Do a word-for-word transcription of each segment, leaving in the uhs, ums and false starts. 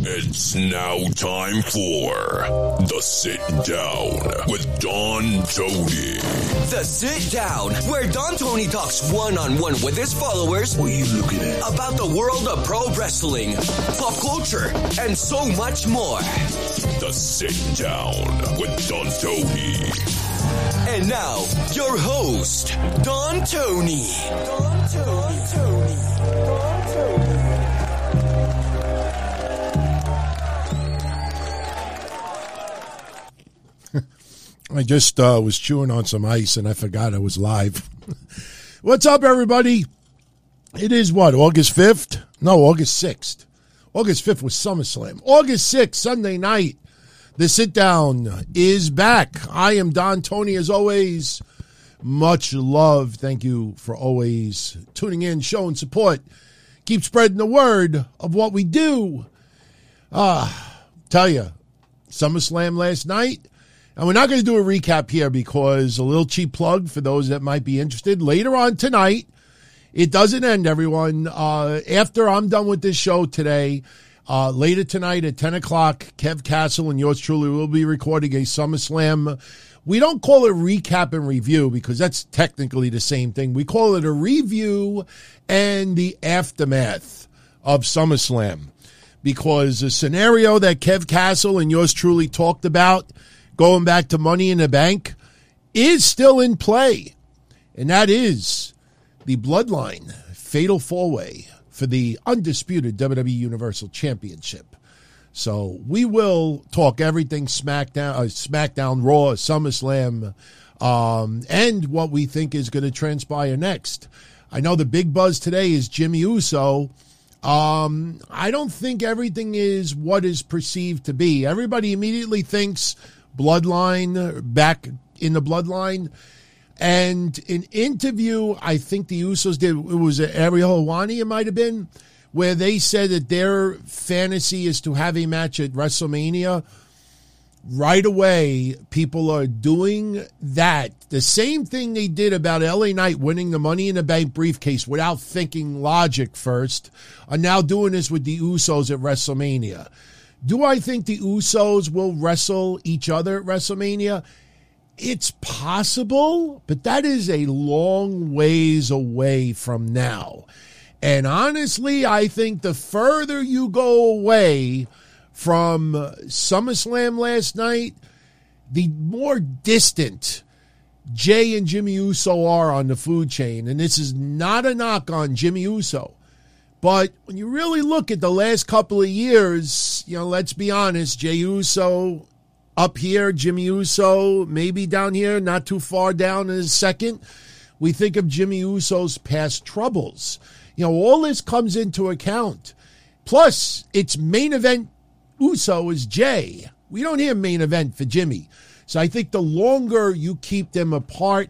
It's now time for The Sit Down with Don Tony. The Sit Down, where Don Tony talks one-on-one with his followers. What are you looking at? About the world of pro wrestling, pop culture, and so much more. The Sit Down with Don Tony. And now, your host, Don Tony. Don Tony. Don Tony. Don Tony. I just uh, was chewing on some ice and I forgot I was live. What's up, everybody? It is what, August fifth? No, August sixth. August fifth was SummerSlam. August sixth, Sunday night. The Sit Down is back. I am Don Tony, as always. Much love. Thank you for always tuning in, showing support. Keep spreading the word of what we do. Ah, uh, tell you, SummerSlam last night. And we're not going to do a recap here because a little cheap plug for those that might be interested. Later on tonight, it doesn't end, everyone. Uh, after I'm done with this show today, uh, later tonight at ten o'clock, Kev Castle and yours truly will be recording a SummerSlam. We don't call it recap and review because that's technically the same thing. We call it a review and the aftermath of SummerSlam, because the scenario that Kev Castle and yours truly talked about, going back to Money in the Bank, is still in play. And that is the Bloodline Fatal four-way for the undisputed W W E Universal Championship. So we will talk everything SmackDown, uh, SmackDown, Raw, SummerSlam, um, and what we think is going to transpire next. I know the big buzz today is Jimmy Uso. Um, I don't think everything is what is perceived to be. Everybody immediately thinks Bloodline, back in the Bloodline. And an interview, I think the Usos did, it was Ariel Helwani, it might have been, where they said that their fantasy is to have a match at WrestleMania. Right away, people are doing that. The same thing they did about L A Knight winning the Money in the Bank briefcase without thinking logic first, are now doing this with the Usos at WrestleMania. Do I think the Usos will wrestle each other at WrestleMania? It's possible, but that is a long ways away from now. And honestly, I think the further you go away from SummerSlam last night, the more distant Jay and Jimmy Uso are on the food chain. And this is not a knock on Jimmy Uso. But when you really look at the last couple of years, you know, let's be honest, Jey Uso up here, Jimmy Uso maybe down here, not too far down in a second. We think of Jimmy Uso's past troubles. You know, all this comes into account. Plus, it's main event Uso is Jay. We don't hear main event for Jimmy. So I think the longer you keep them apart,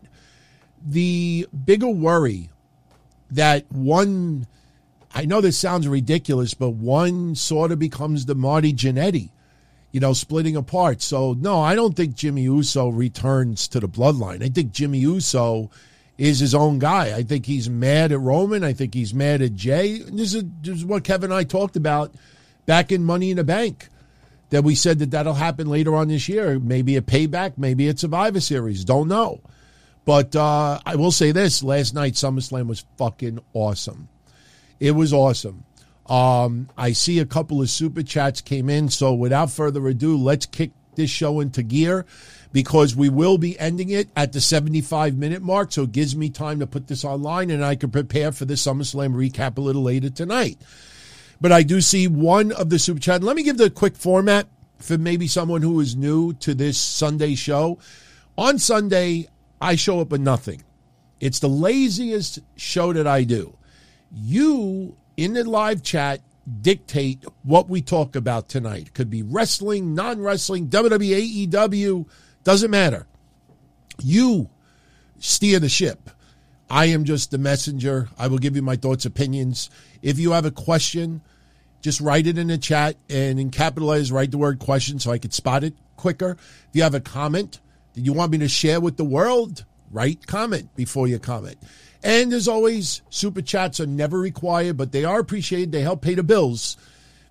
the bigger worry that one, I know this sounds ridiculous, but one sort of becomes the Marty Jannetty, you know, splitting apart. So, no, I don't think Jimmy Uso returns to the Bloodline. I think Jimmy Uso is his own guy. I think he's mad at Roman. I think he's mad at Jay. This is, this is what Kevin and I talked about back in Money in the Bank, that we said that that'll happen later on this year. Maybe a payback, maybe a Survivor Series. Don't know. But uh, I will say this. Last night, SummerSlam was fucking awesome. It was awesome. Um, I see a couple of super chats came in. So without further ado, let's kick this show into gear, because we will be ending it at the seventy-five minute mark. So it gives me time to put this online and I can prepare for the SummerSlam recap a little later tonight. But I do see one of the super chat. Let me give the quick format for maybe someone who is new to this Sunday show. On Sunday, I show up with nothing. It's the laziest show that I do. You, in the live chat, dictate what we talk about tonight. It could be wrestling, non-wrestling, W W E, A E W, doesn't matter. You steer the ship. I am just the messenger. I will give you my thoughts, opinions. If you have a question, just write it in the chat, and in capital letters, write the word question so I could spot it quicker. If you have a comment that you want me to share with the world, write comment before you comment. And as always, super chats are never required, but they are appreciated. They help pay the bills,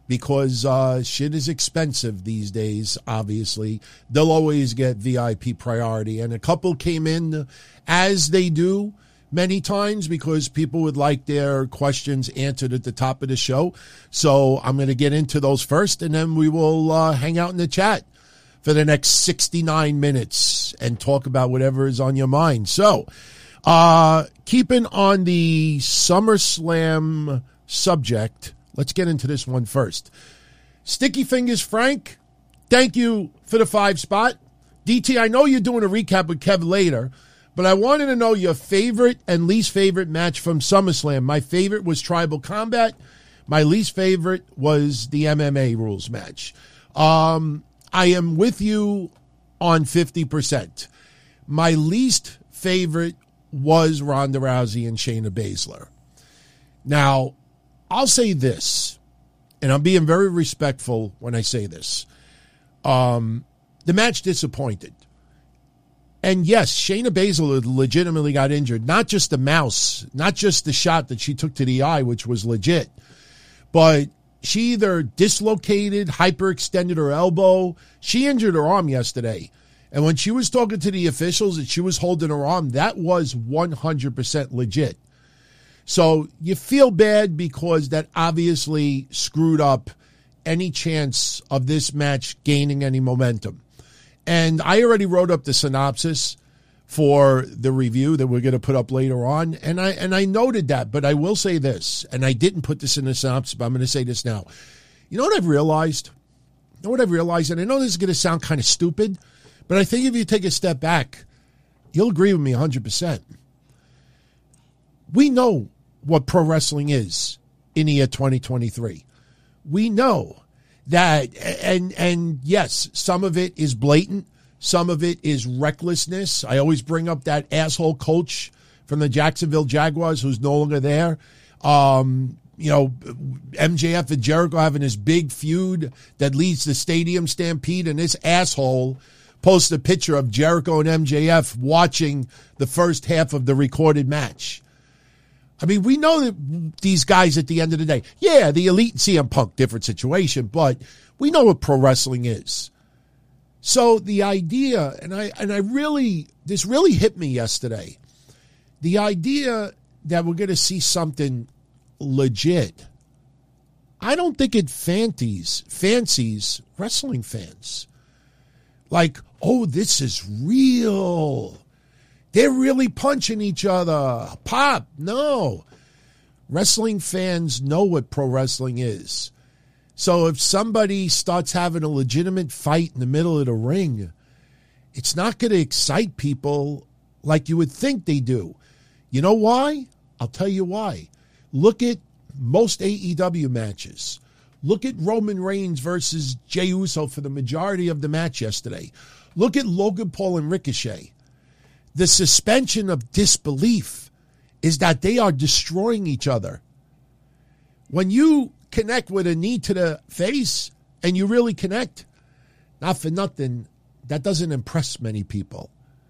because uh, shit is expensive these days, obviously. They'll always get V I P priority. And a couple came in, as they do many times, because people would like their questions answered at the top of the show. So I'm going to get into those first, and then we will uh, hang out in the chat for the next sixty-nine minutes and talk about whatever is on your mind. So uh, keeping on the SummerSlam subject, let's get into this one first. Sticky Fingers Frank, thank you for the five spot. D T, I know you're doing a recap with Kev later, but I wanted to know your favorite and least favorite match from SummerSlam. My favorite was Tribal Combat. My least favorite was the M M A rules match. Um, I am with you on fifty percent. My least favorite was Ronda Rousey and Shayna Baszler. Now, I'll say this, and I'm being very respectful when I say this. Um, the match disappointed. And yes, Shayna Baszler legitimately got injured. Not just the mouse, not just the shot that she took to the eye, which was legit, but she either dislocated, hyperextended her elbow. She injured her arm yesterday. And when she was talking to the officials that she was holding her arm, that was one hundred percent legit. So you feel bad because that obviously screwed up any chance of this match gaining any momentum. And I already wrote up the synopsis for the review that we're going to put up later on. And I and I noted that, but I will say this, and I didn't put this in the synopsis, but I'm going to say this now. You know what I've realized? You know what I've realized? And I know this is going to sound kind of stupid, but I think if you take a step back, you'll agree with me one hundred percent. We know what pro wrestling is in the year twenty twenty-three. We know that, and and yes, some of it is blatant. Some of it is recklessness. I always bring up that asshole coach from the Jacksonville Jaguars who's no longer there. Um, you know, M J F and Jericho having this big feud that leads to Stadium Stampede, and this asshole posts a picture of Jericho and M J F watching the first half of the recorded match. I mean, we know that these guys at the end of the day, yeah, the Elite and C M Punk, different situation, but we know what pro wrestling is. So the idea, and I and I really, this really hit me yesterday, the idea that we're going to see something legit, I don't think it fancies, fancies wrestling fans. Like, oh, this is real. They're really punching each other. Pop. No. Wrestling fans know what pro wrestling is. So if somebody starts having a legitimate fight in the middle of the ring, it's not going to excite people like you would think they do. You know why? I'll tell you why. Look at most A E W matches. Look at Roman Reigns versus Jey Uso for the majority of the match yesterday. Look at Logan Paul and Ricochet. The suspension of disbelief is that they are destroying each other. When you connect with a knee to the face, and you really connect, not for nothing, that doesn't impress many people.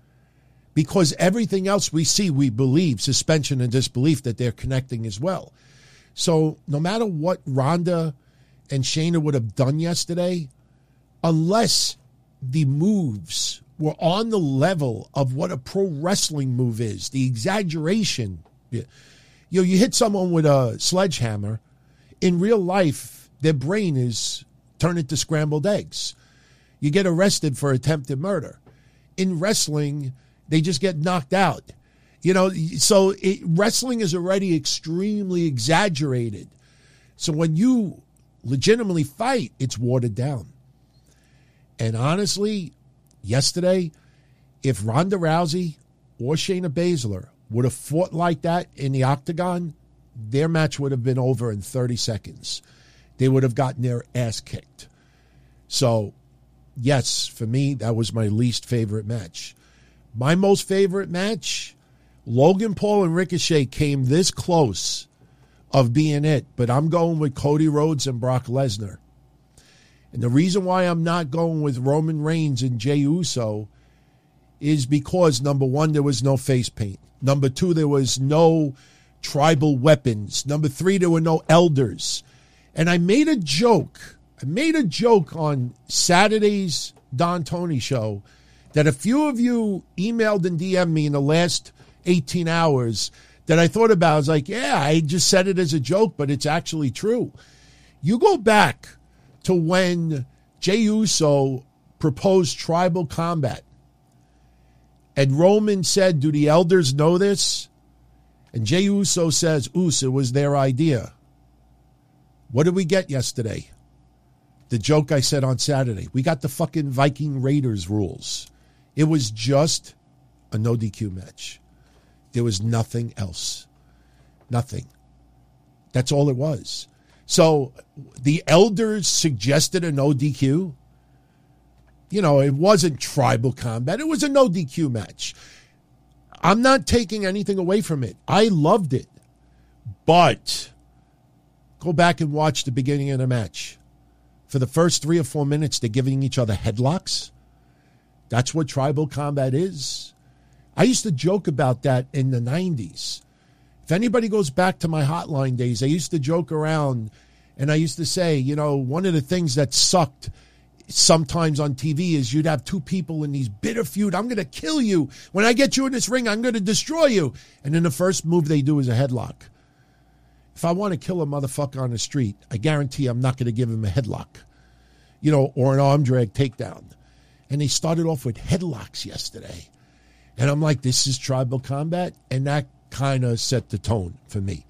Because everything else we see, we believe, suspension and disbelief, that they're connecting as well. So no matter what Ronda and Shayna would have done yesterday, unless the moves were on the level of what a pro wrestling move is, the exaggeration. You know, you hit someone with a sledgehammer. In real life, their brain is turned into scrambled eggs. You get arrested for attempted murder. In wrestling, they just get knocked out. You know, so it, wrestling is already extremely exaggerated. So when you legitimately fight, it's watered down. And honestly, yesterday, if Ronda Rousey or Shayna Baszler would have fought like that in the octagon, their match would have been over in thirty seconds. They would have gotten their ass kicked. So, yes, for me, that was my least favorite match. My most favorite match, Logan Paul and Ricochet came this close of being it, but I'm going with Cody Rhodes and Brock Lesnar. And the reason why I'm not going with Roman Reigns and Jey Uso is because, number one, there was no face paint. Number two, there was no tribal weapons. Number three, there were no elders. And I made a joke. I made a joke on Saturday's Don Tony show that a few of you emailed and D M'd me in the last eighteen hours that I thought about. I was like, yeah, I just said it as a joke, but it's actually true. You go back to when Jey Uso proposed tribal combat. And Roman said, do the elders know this? And Jey Uso says, Uso, it was their idea. What did we get yesterday? The joke I said on Saturday. We got the fucking Viking Raiders rules. It was just a no D Q match. There was nothing else. Nothing. That's all it was. So the elders suggested a no D Q. You know, it wasn't tribal combat. It was a no D Q match. I'm not taking anything away from it. I loved it. But go back and watch the beginning of the match. For the first three or four minutes, they're giving each other headlocks. That's what tribal combat is. I used to joke about that in the nineties. If anybody goes back to my hotline days, I used to joke around and I used to say, you know, one of the things that sucked sometimes on T V is you'd have two people in these bitter feud. I'm going to kill you. When I get you in this ring, I'm going to destroy you. And then the first move they do is a headlock. If I want to kill a motherfucker on the street, I guarantee I'm not going to give him a headlock, you know, or an arm drag takedown. And they started off with headlocks yesterday. And I'm like, this is tribal combat. And that kind of set the tone for me.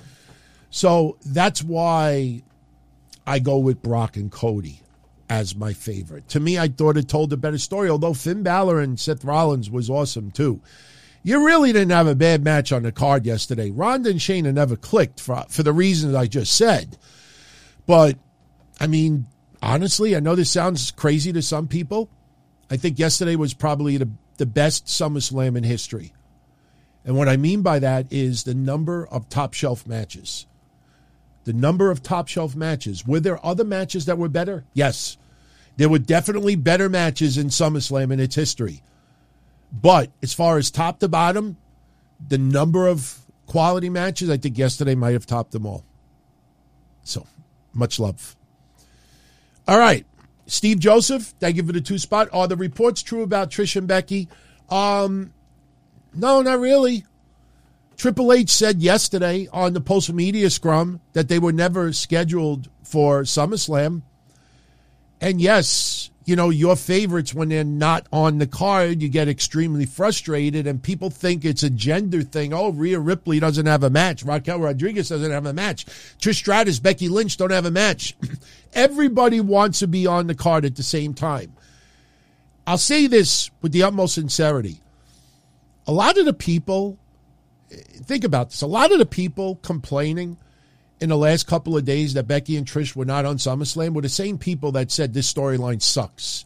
So that's why I go with Brock and Cody as my favorite. To me, I thought it told a better story, although Finn Balor and Seth Rollins was awesome too. You really didn't have a bad match on the card yesterday. Ronda and Shayna never clicked for, for the reasons I just said. But, I mean, honestly, I know this sounds crazy to some people. I think yesterday was probably the, the best SummerSlam in history. And what I mean by that is the number of top shelf matches. The number of top shelf matches. Were there other matches that were better? Yes. There were definitely better matches in SummerSlam in its history. But as far as top to bottom, the number of quality matches, I think yesterday might have topped them all. So, much love. All right. Steve Joseph, thank you for the two spot. Are the reports true about Trish and Becky? Um, no, not really. Triple H said yesterday on the post media scrum that they were never scheduled for SummerSlam. And yes, you know, your favorites, when they're not on the card, you get extremely frustrated and people think it's a gender thing. Oh, Rhea Ripley doesn't have a match. Raquel Rodriguez doesn't have a match. Trish Stratus, Becky Lynch don't have a match. Everybody wants to be on the card at the same time. I'll say this with the utmost sincerity. A lot of the people, think about this, a lot of the people complaining in the last couple of days that Becky and Trish were not on SummerSlam were the same people that said this storyline sucks.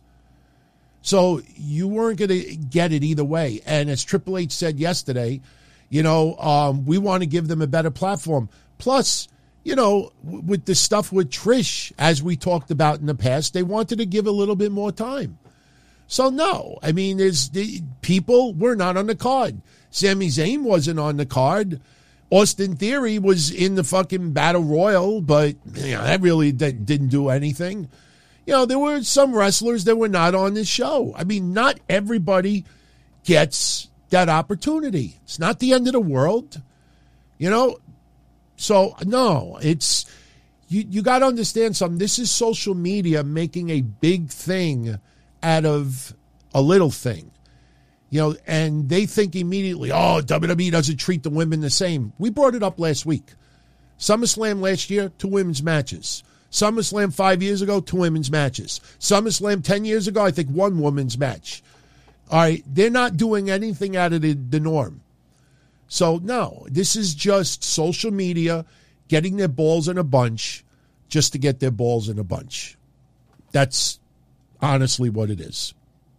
So you weren't going to get it either way. And as Triple H said yesterday, you know, um, we want to give them a better platform. Plus, you know, w- with the stuff with Trish, as we talked about in the past, they wanted to give a little bit more time. So no, I mean, there's the people were not on the card. Sami Zayn wasn't on the card. Austin Theory was in the fucking Battle Royal, but you know, that really did, didn't do anything. You know, there were some wrestlers that were not on this show. I mean, not everybody gets that opportunity. It's not the end of the world, you know. So no, it's you. You got to understand something. This is social media making a big thing out of a little thing. You know, and they think immediately, oh, W W E doesn't treat the women the same. We brought it up last week. SummerSlam last year, two women's matches. SummerSlam five years ago, two women's matches. SummerSlam ten years ago, I think one women's match. All right, they're not doing anything out of the, the norm. So, no, this is just social media getting their balls in a bunch just to get their balls in a bunch. That's honestly what it is.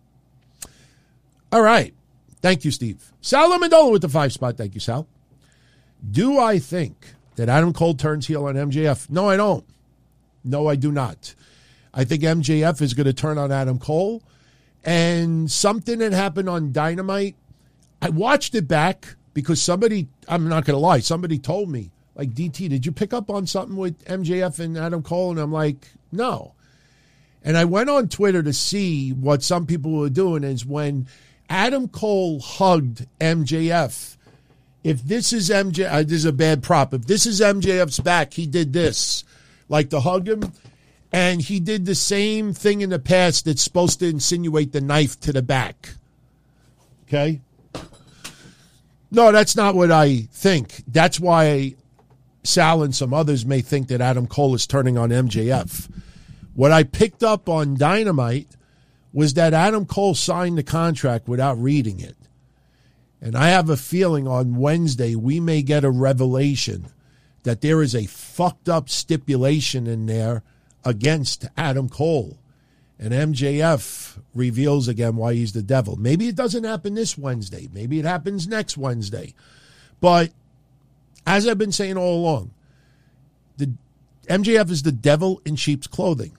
All right. Thank you, Steve. Sal Amendola with the five spot. Thank you, Sal. Do I think that Adam Cole turns heel on M J F? No, I don't. No, I do not. I think M J F is going to turn on Adam Cole. And something that happened on Dynamite, I watched it back because somebody, I'm not going to lie, somebody told me, like, D T, did you pick up on something with M J F and Adam Cole? And I'm like, no. And I went on Twitter to see what some people were doing is when Adam Cole hugged M J F. If this is M J, uh, this is a bad prop. If this is M J F's back, he did this, like to hug him. And he did the same thing in the past that's supposed to insinuate the knife to the back. Okay? No, that's not what I think. That's why Sal and some others may think that Adam Cole is turning on M J F. What I picked up on Dynamite was that Adam Cole signed the contract without reading it. And I have a feeling on Wednesday we may get a revelation that there is a fucked up stipulation in there against Adam Cole. And M J F reveals again why he's the devil. Maybe it doesn't happen this Wednesday. Maybe it happens next Wednesday. But as I've been saying all along, the M J F is the devil in sheep's clothing.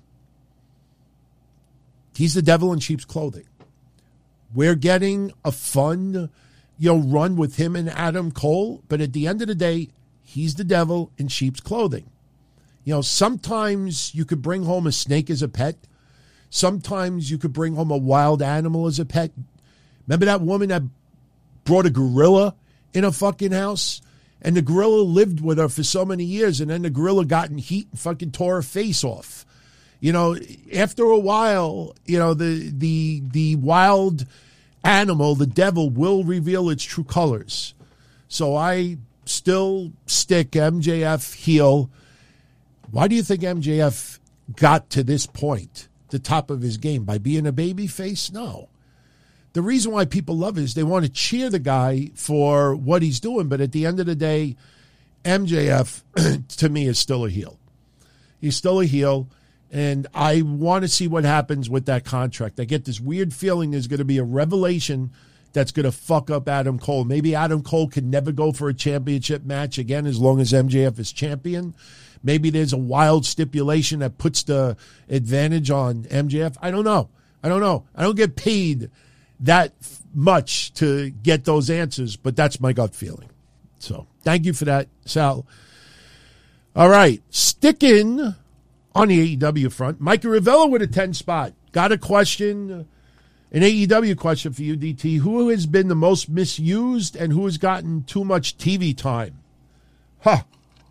He's the devil in sheep's clothing. We're getting a fun, you know, run with him and Adam Cole, but at the end of the day, he's the devil in sheep's clothing. You know, sometimes you could bring home a snake as a pet. Sometimes you could bring home a wild animal as a pet. Remember that woman that brought a gorilla in a fucking house? And the gorilla lived with her for so many years, and then the gorilla got in heat and fucking tore her face off. You know, after a while, you know, the the the wild animal, the devil, will reveal its true colors. So I still stick M J F heel. Why do you think M J F got to this point, the top of his game? By being a baby face? No. The reason why people love it is they want to cheer the guy for what he's doing. But at the end of the day, M J F, to me, is still a heel. He's still a heel. And I want to see what happens with that contract. I get this weird feeling there's going to be a revelation that's going to fuck up Adam Cole. Maybe Adam Cole can never go for a championship match again as long as M J F is champion. Maybe there's a wild stipulation that puts the advantage on M J F. I don't know. I don't know. I don't get paid that much to get those answers, but that's my gut feeling. So thank you for that, Sal. All right. Sticking on the A E W front, Micah Ravella with a ten spot. Got a question, an A E W question for you, D T. Who has been the most misused and who has gotten too much T V time? Huh.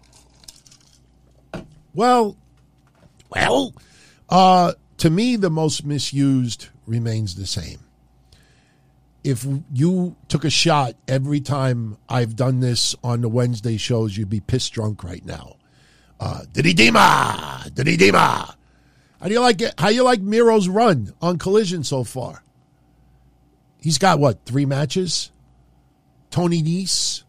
Well, well, uh, to me, the most misused remains the same. If you took a shot every time I've done this on the Wednesday shows, you'd be pissed drunk right now. Uh, Diddy-dima! Diddy-dima! How do you like it? How you like Miro's run on Collision so far? He's got, what, three matches? Tony Nese,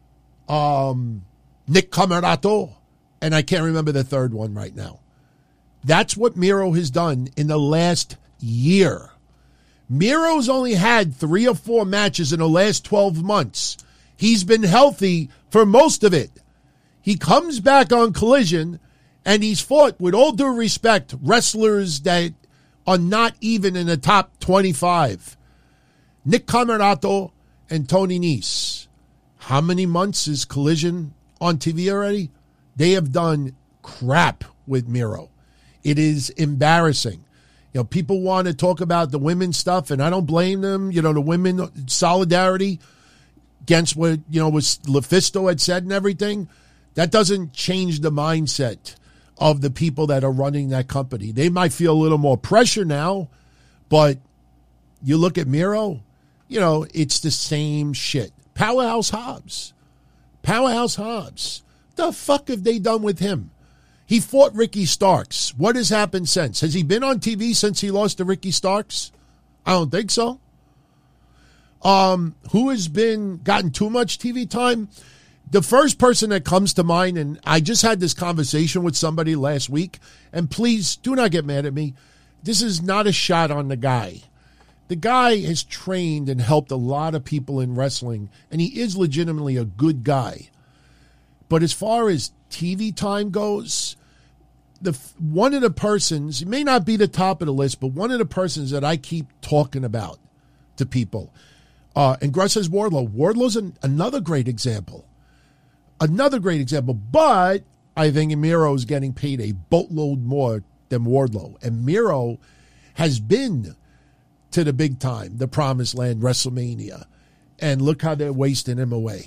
um, Nick Camerato, and I can't remember the third one right now. That's what Miro has done in the last year. Miro's only had three or four matches in the last twelve months. He's been healthy for most of it. He comes back on Collision, and he's fought, with all due respect, wrestlers that are not even in the top twenty-five. Nick Camerato and Tony Nese. How many months is Collision on T V already? They have done crap with Miro. It is embarrassing. You know, people want to talk about the women's stuff, and I don't blame them. You know, the women solidarity against what, you know, what LuFisto had said and everything. That doesn't change the mindset of the people that are running that company. They might feel a little more pressure now, but you look at Miro, you know, it's the same shit. Powerhouse Hobbs. Powerhouse Hobbs. The fuck have they done with him? He fought Ricky Starks. What has happened since? Has he been on T V since he lost to Ricky Starks? I don't think so. Um, who has been gotten too much T V time? The first person that comes to mind, and I just had this conversation with somebody last week, and please do not get mad at me. This is not a shot on the guy. The guy has trained and helped a lot of people in wrestling, and he is legitimately a good guy. But as far as T V time goes, the one of the persons, it may not be the top of the list, but one of the persons that I keep talking about to people, uh, and Gruss says Wardlow. Wardlow's an, another great example. Another great example, but I think Miro is getting paid a boatload more than Wardlow. And Miro has been to the big time, the promised land, WrestleMania. And look how they're wasting him away.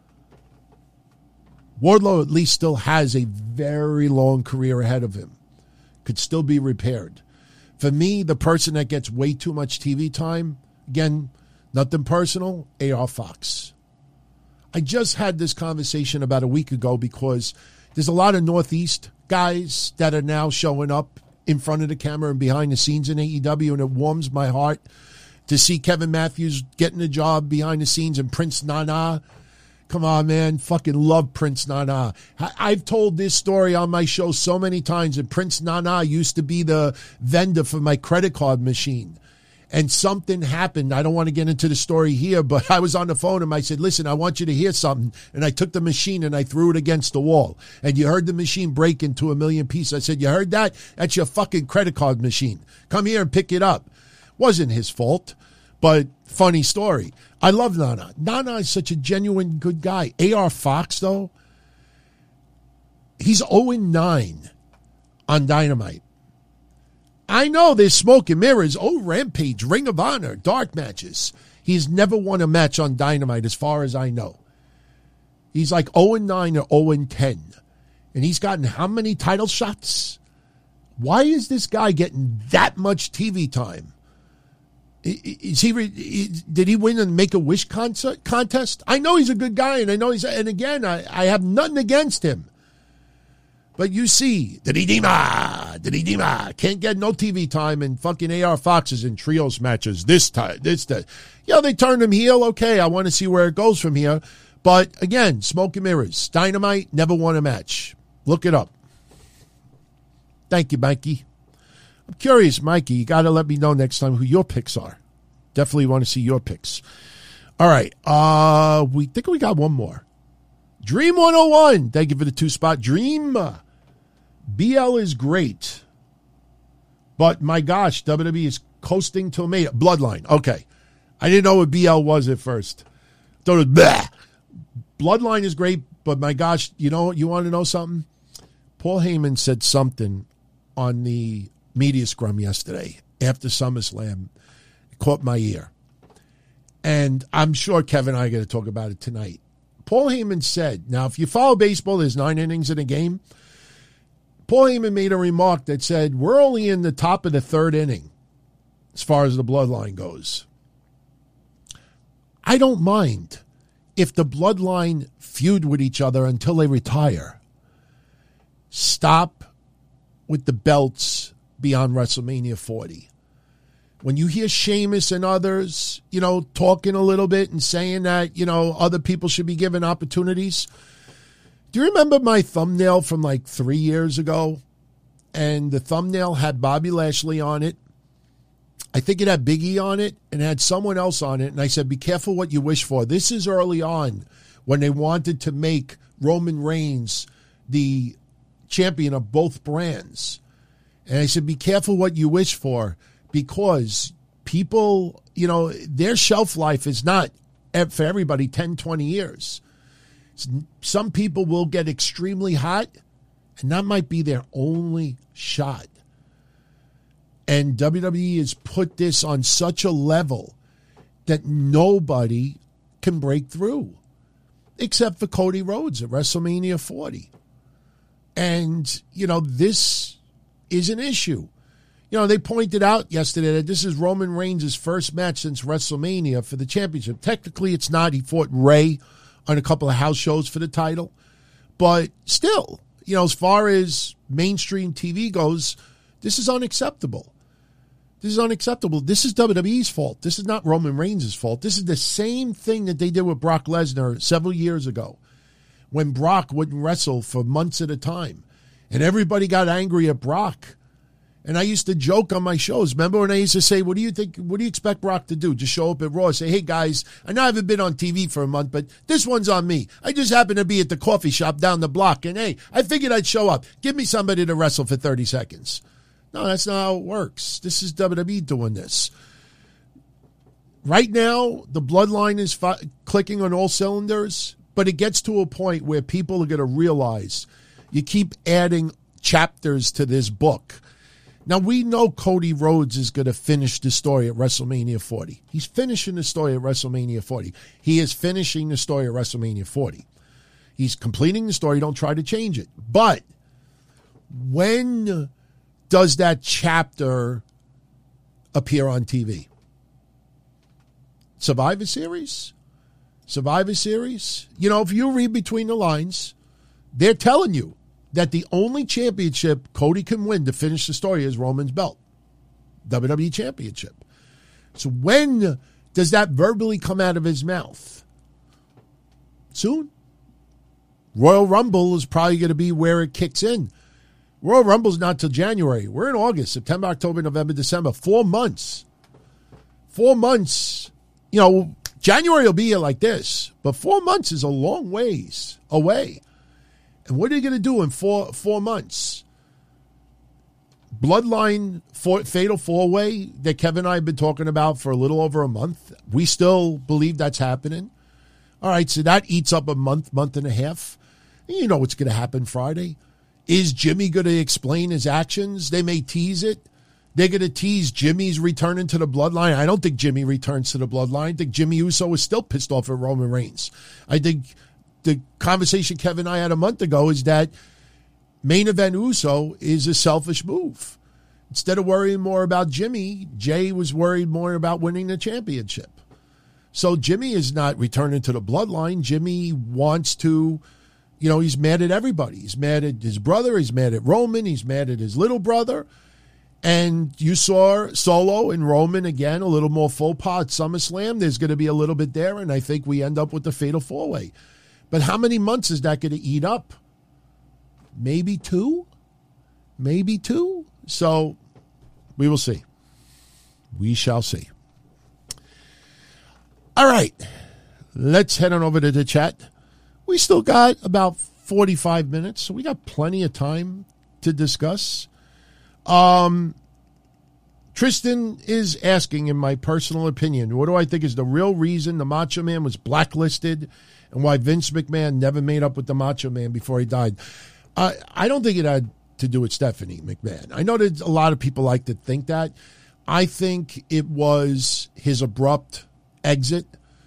Wardlow at least still has a very long career ahead of him. Could still be repaired. For me, the person that gets way too much T V time, again, nothing personal, A R Fox. I just had this conversation about a week ago because there's a lot of Northeast guys that are now showing up in front of the camera and behind the scenes in A E W, and it warms my heart to see Kevin Matthews getting a job behind the scenes and Prince Nana. Come on, man. Fucking love Prince Nana. I've told this story on my show so many times, and Prince Nana used to be the vendor for my credit card machine. And something happened. I don't want to get into the story here, but I was on the phone and I said, listen, I want you to hear something. And I took the machine and I threw it against the wall. And you heard the machine break into a million pieces. I said, you heard that? That's your fucking credit card machine. Come here and pick it up. Wasn't his fault, but funny story. I love Nana. Nana is such a genuine good guy. A R Fox, though, he's oh and nine on Dynamite. I know there's smoke and mirrors. Oh, Rampage, Ring of Honor, dark matches. He's never won a match on Dynamite as far as I know. He's like oh and nine or oh and ten. And he's gotten how many title shots? Why is this guy getting that much T V time? Is he? Did he win a Make-A-Wish concert, contest? I know he's a good guy, and I know he's. And again, I, I have nothing against him. But you see, Dididima, Dididima can't get no T V time, and fucking A R Fox is in trios matches this time. This time, yeah, they turned him heel. Okay, I want to see where it goes from here. But again, smoke and mirrors. Dynamite never won a match. Look it up. Thank you, Mikey. I'm curious, Mikey. You got to let me know next time who your picks are. Definitely want to see your picks. All right. Uh, we think we got one more. Dream one oh one. Thank you for the two spot. Dream. B L is great. But my gosh, W W E is coasting to Mania. Bloodline. Okay. I didn't know what B L was at first. Thought it was bleh. Bloodline is great, but my gosh, you know, you want to know something? Paul Heyman said something on the media scrum yesterday after SummerSlam. It caught my ear. And I'm sure Kevin and I are going to talk about it tonight. Paul Heyman said, now if you follow baseball, there's nine innings in a game. Paul Heyman made a remark that said, we're only in the top of the third inning as far as the bloodline goes. I don't mind if the bloodline feud with each other until they retire. Stop with the belts beyond WrestleMania forty. When you hear Sheamus and others, you know, talking a little bit and saying that, you know, other people should be given opportunities. Do you remember my thumbnail from like three years ago? And the thumbnail had Bobby Lashley on it. I think it had Big E on it and it had someone else on it. And I said, be careful what you wish for. This is early on when they wanted to make Roman Reigns the champion of both brands. And I said, be careful what you wish for, because people, you know, their shelf life is not for everybody ten, twenty years. Some people will get extremely hot, and that might be their only shot. And W W E has put this on such a level that nobody can break through, except for Cody Rhodes at WrestleMania forty. And, you know, this is an issue. You know, they pointed out yesterday that this is Roman Reigns' first match since WrestleMania for the championship. Technically, it's not. He fought Ray on a couple of house shows for the title. But still, you know, as far as mainstream T V goes, this is unacceptable. This is unacceptable. This is W W E's fault. This is not Roman Reigns' fault. This is the same thing that they did with Brock Lesnar several years ago when Brock wouldn't wrestle for months at a time. And everybody got angry at Brock. And I used to joke on my shows. Remember when I used to say, what do you think, what do you expect Brock to do? Just show up at Raw and say, hey, guys, I know I haven't been on T V for a month, but this one's on me. I just happened to be at the coffee shop down the block, and, hey, I figured I'd show up. Give me somebody to wrestle for thirty seconds. No, that's not how it works. This is W W E doing this. Right now, the bloodline is fi- clicking on all cylinders, But it gets to a point where people are going to realize you keep adding chapters to this book. Now, we know Cody Rhodes is going to finish the story at WrestleMania forty. He's finishing the story at WrestleMania forty. He is finishing the story at WrestleMania forty. He's completing the story. Don't try to change it. But when does that chapter appear on T V? Survivor Series? Survivor Series? You know, if you read between the lines, they're telling you that the only championship Cody can win to finish the story is Roman's belt. W W E Championship. So when does that verbally come out of his mouth? Soon. Royal Rumble is probably going to be where it kicks in. Royal Rumble's not till January. We're in August, September, October, November, December. Four months. Four months. You know, January will be here like this, but four months is a long ways away. And what are you going to do in four four months? Bloodline four, Fatal four-way that Kevin and I have been talking about for a little over a month. We still believe that's happening. All right, so that eats up a month, month and a half. And you know what's going to happen Friday. Is Jimmy going to explain his actions? They may tease it. They're going to tease Jimmy's returning to the bloodline. I don't think Jimmy returns to the bloodline. I think Jimmy Uso is still pissed off at Roman Reigns. I think the conversation Kevin and I had a month ago is that main event Uso is a selfish move. Instead of worrying more about Jimmy, Jay was worried more about winning the championship. So Jimmy is not returning to the bloodline. Jimmy wants to, you know, he's mad at everybody. He's mad at his brother. He's mad at Roman. He's mad at his little brother. And you saw Solo and Roman again, a little more faux pas at SummerSlam. There's going to be a little bit there, and I think we end up with the Fatal four-way. But how many months is that going to eat up? Maybe two? Maybe two? So we will see. We shall see. All right. Let's head on over to the chat. We still got about forty-five minutes, so we got plenty of time to discuss. Um, Tristan is asking, in my personal opinion, what do I think is the real reason the Macho Man was blacklisted and why Vince McMahon never made up with the Macho Man before he died? Uh, I don't think it had to do with Stephanie McMahon. I know that a lot of people like to think that. I think it was his abrupt exit.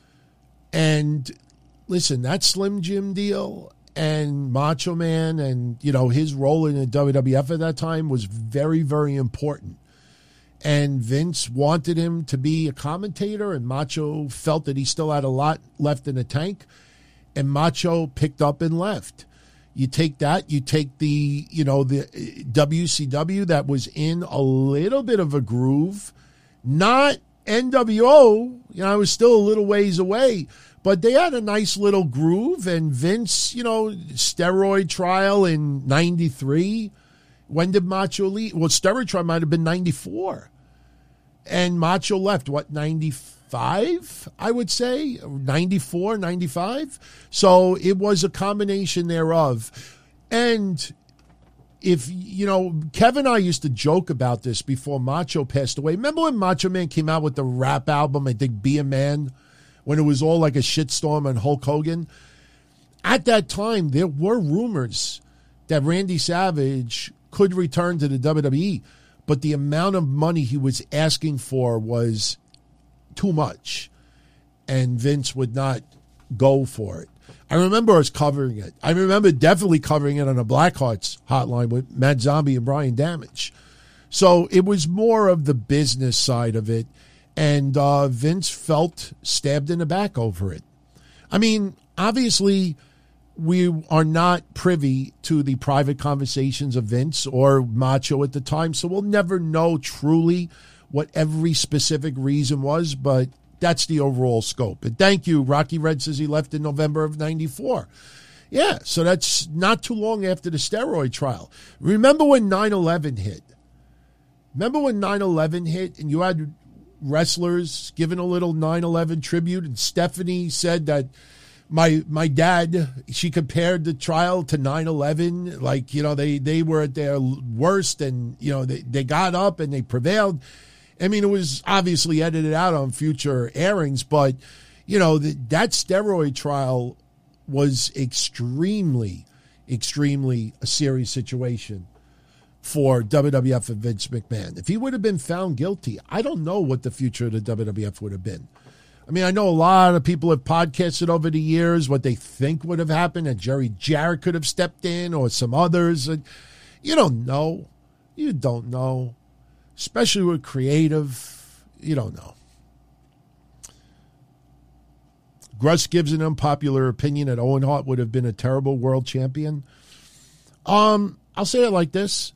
And listen, that Slim Jim deal and Macho Man and, you know, his role in the W W F at that time was very, very important. And Vince wanted him to be a commentator, and Macho felt that he still had a lot left in the tank, and Macho picked up and left. You take that, you take the, you know, the W C W that was in a little bit of a groove, not N W O, you know, I was still a little ways away, but they had a nice little groove, and Vince, you know, steroid trial in ninety-three. When did Macho leave? Well, steroid trial might have been ninety-four. And Macho left, what, ninety-five, I would say? ninety-four, ninety-five? So it was a combination thereof. And if, you know, Kevin and I used to joke about this before Macho passed away. Remember when Macho Man came out with the rap album, I think, Be a Man? When it was all like a shitstorm on Hulk Hogan. At that time, there were rumors that Randy Savage could return to the W W E, but the amount of money he was asking for was too much, and Vince would not go for it. I remember us covering it. I remember definitely covering it on a Blackhearts hotline with Matt Zombie and Brian Damage. So it was more of the business side of it. And uh, Vince felt stabbed in the back over it. I mean, obviously, we are not privy to the private conversations of Vince or Macho at the time, so we'll never know truly what every specific reason was, but that's the overall scope. And thank you. Rocky Red says he left in November of ninety-four. Yeah, so that's not too long after the steroid trial. Remember when nine eleven hit? Remember when nine eleven hit and you had wrestlers giving a little nine eleven tribute, and Stephanie said that my my dad, she compared the trial to nine eleven, like, you know, they they were at their worst, and, you know, they, they got up and they prevailed. I mean, it was obviously edited out on future airings, but, you know, the, that steroid trial was extremely, extremely a serious situation for W W F and Vince McMahon. If he would have been found guilty, I don't know what the future of the W W F would have been. I mean, I know a lot of people have podcasted over the years what they think would have happened, and Jerry Jarrett could have stepped in or some others. You don't know. You don't know. Especially with creative, you don't know. Gruss gives an unpopular opinion that Owen Hart would have been a terrible world champion. Um, I'll say it like this.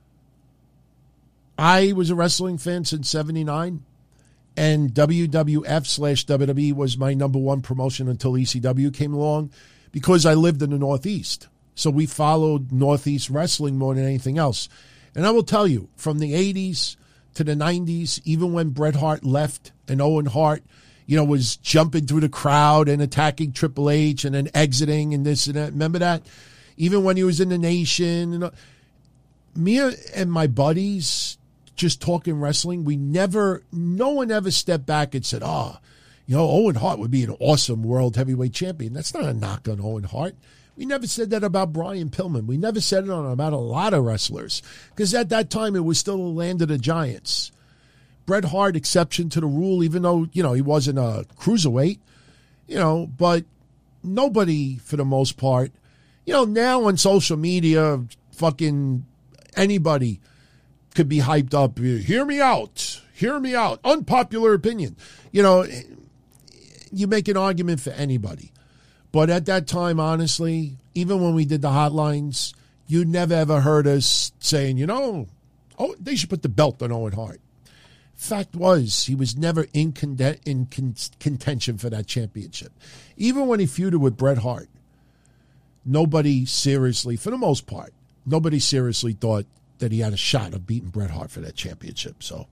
I was a wrestling fan since seventy-nine, and W W F slash W W E was my number one promotion until E C W came along because I lived in the Northeast. So we followed Northeast wrestling more than anything else. And I will tell you, from the eighties to the nineties, even when Bret Hart left and Owen Hart, you know, was jumping through the crowd and attacking Triple H and then exiting and this and that. Remember that? Even when he was in the Nation. You know, me and my buddies just talking wrestling, we never, no one ever stepped back and said, oh, you know, Owen Hart would be an awesome world heavyweight champion. That's not a knock on Owen Hart. We never said that about Brian Pillman. We never said it on about a lot of wrestlers because at that time it was still the land of the giants. Bret Hart, exception to the rule, even though, you know, he wasn't a cruiserweight, you know, but nobody, for the most part, you know, now on social media, fucking anybody could be hyped up. Hear me out. Hear me out. Unpopular opinion. You know, you make an argument for anybody. But at that time, honestly, even when we did the hotlines, you never ever heard us saying, you know, oh, they should put the belt on Owen Hart. Fact was, he was never in, con- in con- contention for that championship. Even when he feuded with Bret Hart, nobody seriously, for the most part, nobody seriously thought that he had a shot of beating Bret Hart for that championship. So,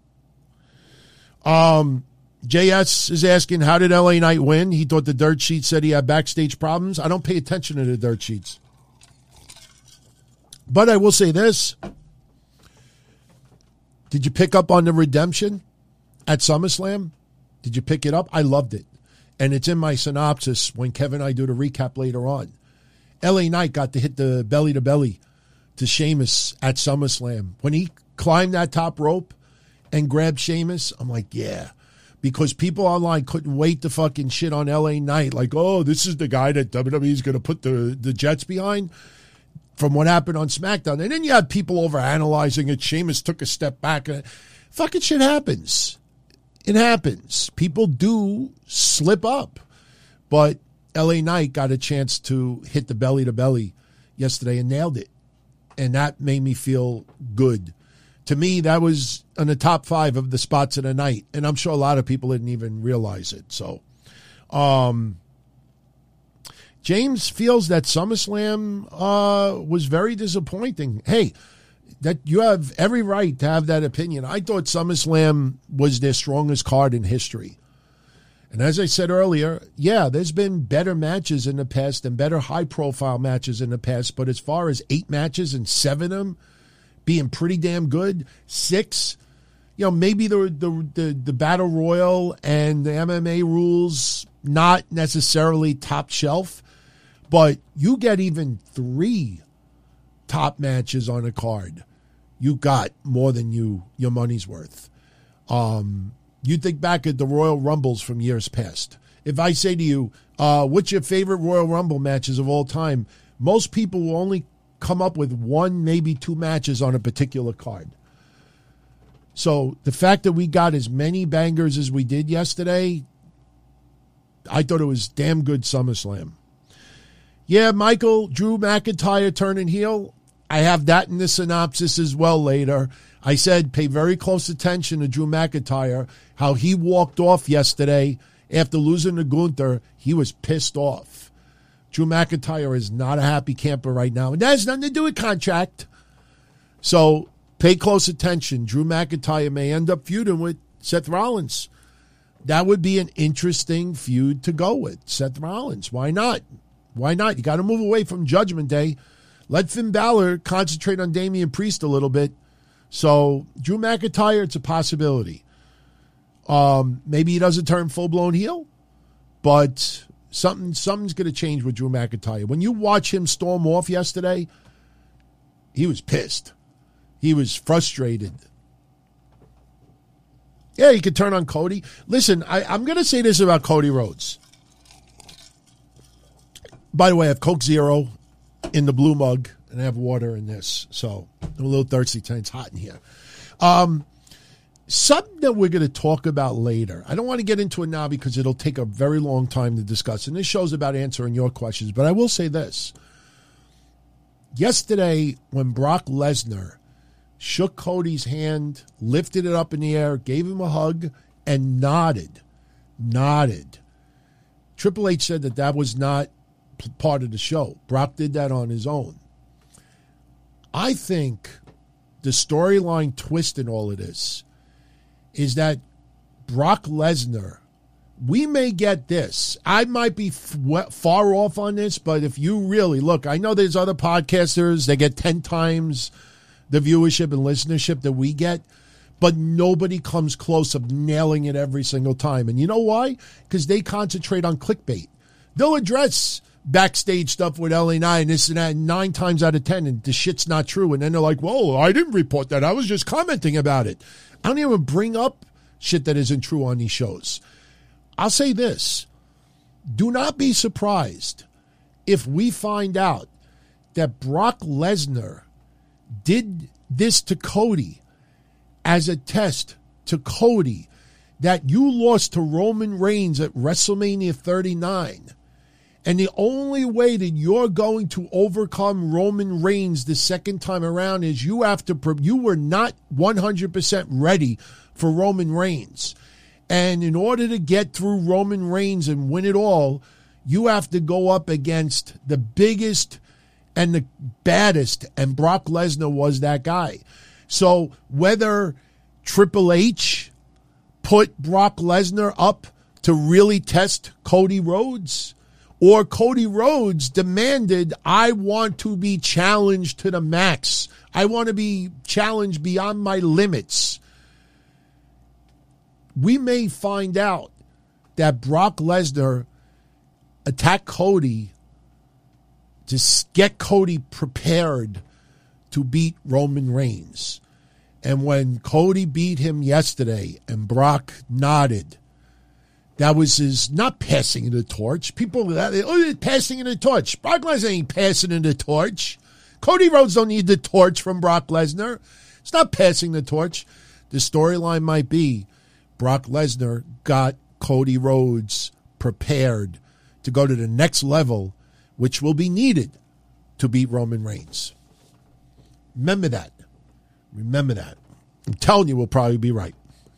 um, J S is asking, how did L A Knight win? He thought the dirt sheet said he had backstage problems. I don't pay attention to the dirt sheets. But I will say this. Did you pick up on the redemption at SummerSlam? Did you pick it up? I loved it. And it's in my synopsis when Kevin and I do the recap later on. L A Knight got to hit the belly-to-belly to Sheamus at SummerSlam. When he climbed that top rope and grabbed Sheamus, I'm like, yeah. Because people online couldn't wait to fucking shit on L A Knight. Like, oh, this is the guy that W W E is going to put the, the Jets behind from what happened on SmackDown. And then you had people over analyzing it. Sheamus took a step back. Fucking shit happens. It happens. People do slip up. But L A Knight got a chance to hit the belly-to-belly yesterday and nailed it. And that made me feel good. To me, that was in the top five of the spots of the night. And I'm sure a lot of people didn't even realize it. So, um, James feels that SummerSlam uh, was very disappointing. Hey, that you have every right to have that opinion. I thought SummerSlam was their strongest card in history. And as I said earlier, yeah, there's been better matches in the past and better high-profile matches in the past. But as far as eight matches and seven of them being pretty damn good, six, you know, maybe the the the, the Battle Royal and the M M A rules, not necessarily top shelf, but you get even three top matches on a card, you got more than you your money's worth. Um, you think back at the Royal Rumbles from years past. If I say to you, uh, what's your favorite Royal Rumble matches of all time? Most people will only come up with one, maybe two matches on a particular card. So the fact that we got as many bangers as we did yesterday, I thought it was damn good SummerSlam. Yeah, Michael, Drew McIntyre turning heel. I have that in the synopsis as well later. I said pay very close attention to Drew McIntyre, how he walked off yesterday after losing to Gunther. He was pissed off. Drew McIntyre is not a happy camper right now, and that has nothing to do with contract. So pay close attention. Drew McIntyre may end up feuding with Seth Rollins. That would be an interesting feud to go with, Seth Rollins. Why not? Why not? You got to move away from Judgment Day. Let Finn Balor concentrate on Damian Priest a little bit. So Drew McIntyre, it's a possibility. Um, maybe he doesn't turn full-blown heel, but Something, something's going to change with Drew McIntyre. When you watch him storm off yesterday, he was pissed. He was frustrated. Yeah, he could turn on Cody. Listen, I, I'm going to say this about Cody Rhodes. By the way, I have Coke Zero in the blue mug, and I have water in this. So I'm a little thirsty tonight. It's hot in here. Um, something that we're going to talk about later. I don't want to get into it now because it'll take a very long time to discuss. And this show's about answering your questions. But I will say this. Yesterday, when Brock Lesnar shook Cody's hand, lifted it up in the air, gave him a hug, and nodded, nodded. Triple H said that that was not part of the show. Brock did that on his own. I think the storyline twist in all of this is that Brock Lesnar, we may get this. I might be f- far off on this, but if you really look, I know there's other podcasters, they get ten times the viewership and listenership that we get, but nobody comes close of nailing it every single time. And you know why? Because they concentrate on clickbait. They'll address backstage stuff with L A Knight and this and that nine times out of ten, and the shit's not true. And then they're like, whoa, I didn't report that. I was just commenting about it. I don't even bring up shit that isn't true on these shows. I'll say this. Do not be surprised if we find out that Brock Lesnar did this to Cody as a test to Cody, that you lost to Roman Reigns at WrestleMania thirty-nine. And the only way that you're going to overcome Roman Reigns the second time around is you have to, you were not one hundred percent ready for Roman Reigns. And in order to get through Roman Reigns and win it all, you have to go up against the biggest and the baddest. And Brock Lesnar was that guy. So whether Triple H put Brock Lesnar up to really test Cody Rhodes, or Cody Rhodes demanded, I want to be challenged to the max. I want to be challenged beyond my limits. We may find out that Brock Lesnar attacked Cody to get Cody prepared to beat Roman Reigns. And when Cody beat him yesterday and Brock nodded, that was his, not passing the torch. People, oh, passing the torch. Brock Lesnar ain't passing the torch. Cody Rhodes don't need the torch from Brock Lesnar. It's not passing the torch. The storyline might be Brock Lesnar got Cody Rhodes prepared to go to the next level, which will be needed to beat Roman Reigns. Remember that. Remember that. I'm telling you, we'll probably be right.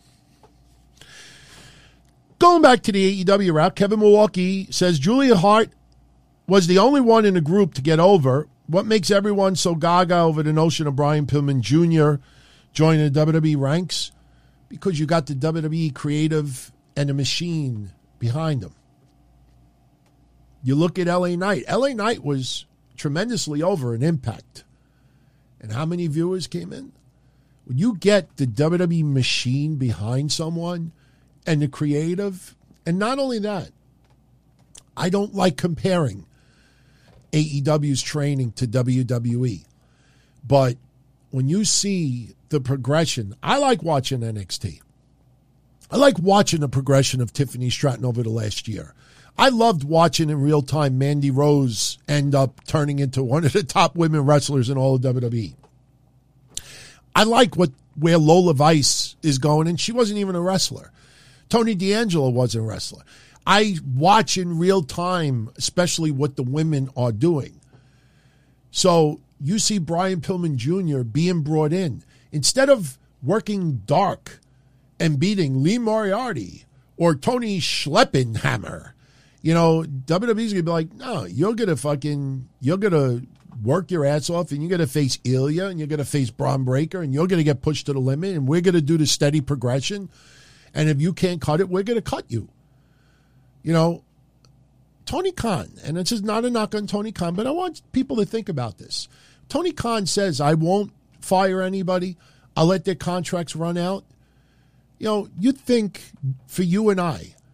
Going back to the A E W route, Kevin Milwaukee says Julia Hart was the only one in the group to get over. What makes everyone so gaga over the notion of Brian Pillman Junior joining the W W E ranks? Because you got the W W E creative and the machine behind them. You look at L A Knight. L A Knight was tremendously over in Impact. And how many viewers came in? When you get the W W E machine behind someone and the creative, and not only that, I don't like comparing A E W's training to W W E. But when you see the progression, I like watching N X T. I like watching the progression of Tiffany Stratton over the last year. I loved watching in real time Mandy Rose end up turning into one of the top women wrestlers in all of W W E. I like what where Lola Vice is going, and she wasn't even a wrestler. Tony D'Angelo wasn't a wrestler. I watch in real time, especially what the women are doing. So you see Brian Pillman Junior being brought in. Instead of working dark and beating Lee Moriarty or Tony Schleppenhammer, you know, W W E's going to be like, no, you're going to fucking, you're going to work your ass off and you're going to face Ilya and you're going to face Braun Breaker and you're going to get pushed to the limit and we're going to do the steady progression. And if you can't cut it, we're going to cut you. You know, Tony Khan, and this is not a knock on Tony Khan, but I want people to think about this. Tony Khan says, I won't fire anybody. I'll let their contracts run out. You know, you'd think for you and I,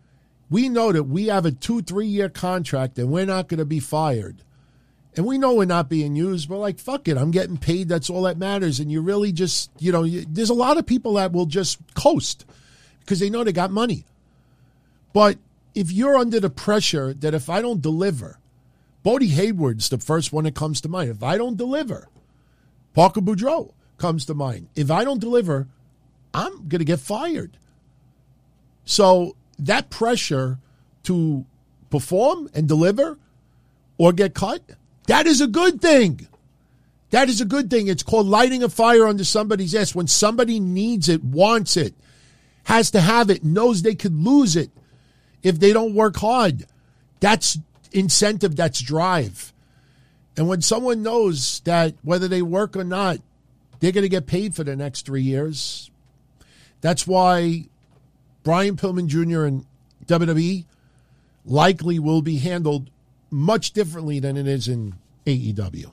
we know that we have a two, three-year contract and we're not going to be fired. And we know we're not being used, but like, fuck it, I'm getting paid. That's all that matters. And you really just, you know, you, there's a lot of people that will just coast because they know they got money. But if you're under the pressure that if I don't deliver, Bodie Hayward's the first one that comes to mind. If I don't deliver, Parker Boudreaux comes to mind. If I don't deliver, I'm going to get fired. So that pressure to perform and deliver or get cut, that is a good thing. That is a good thing. It's called lighting a fire under somebody's ass. When somebody needs it, wants it, has to have it, knows they could lose it if they don't work hard. That's incentive, that's drive. And when someone knows that whether they work or not, they're going to get paid for the next three years, that's why Brian Pillman Junior and W W E likely will be handled much differently than it is in A E W.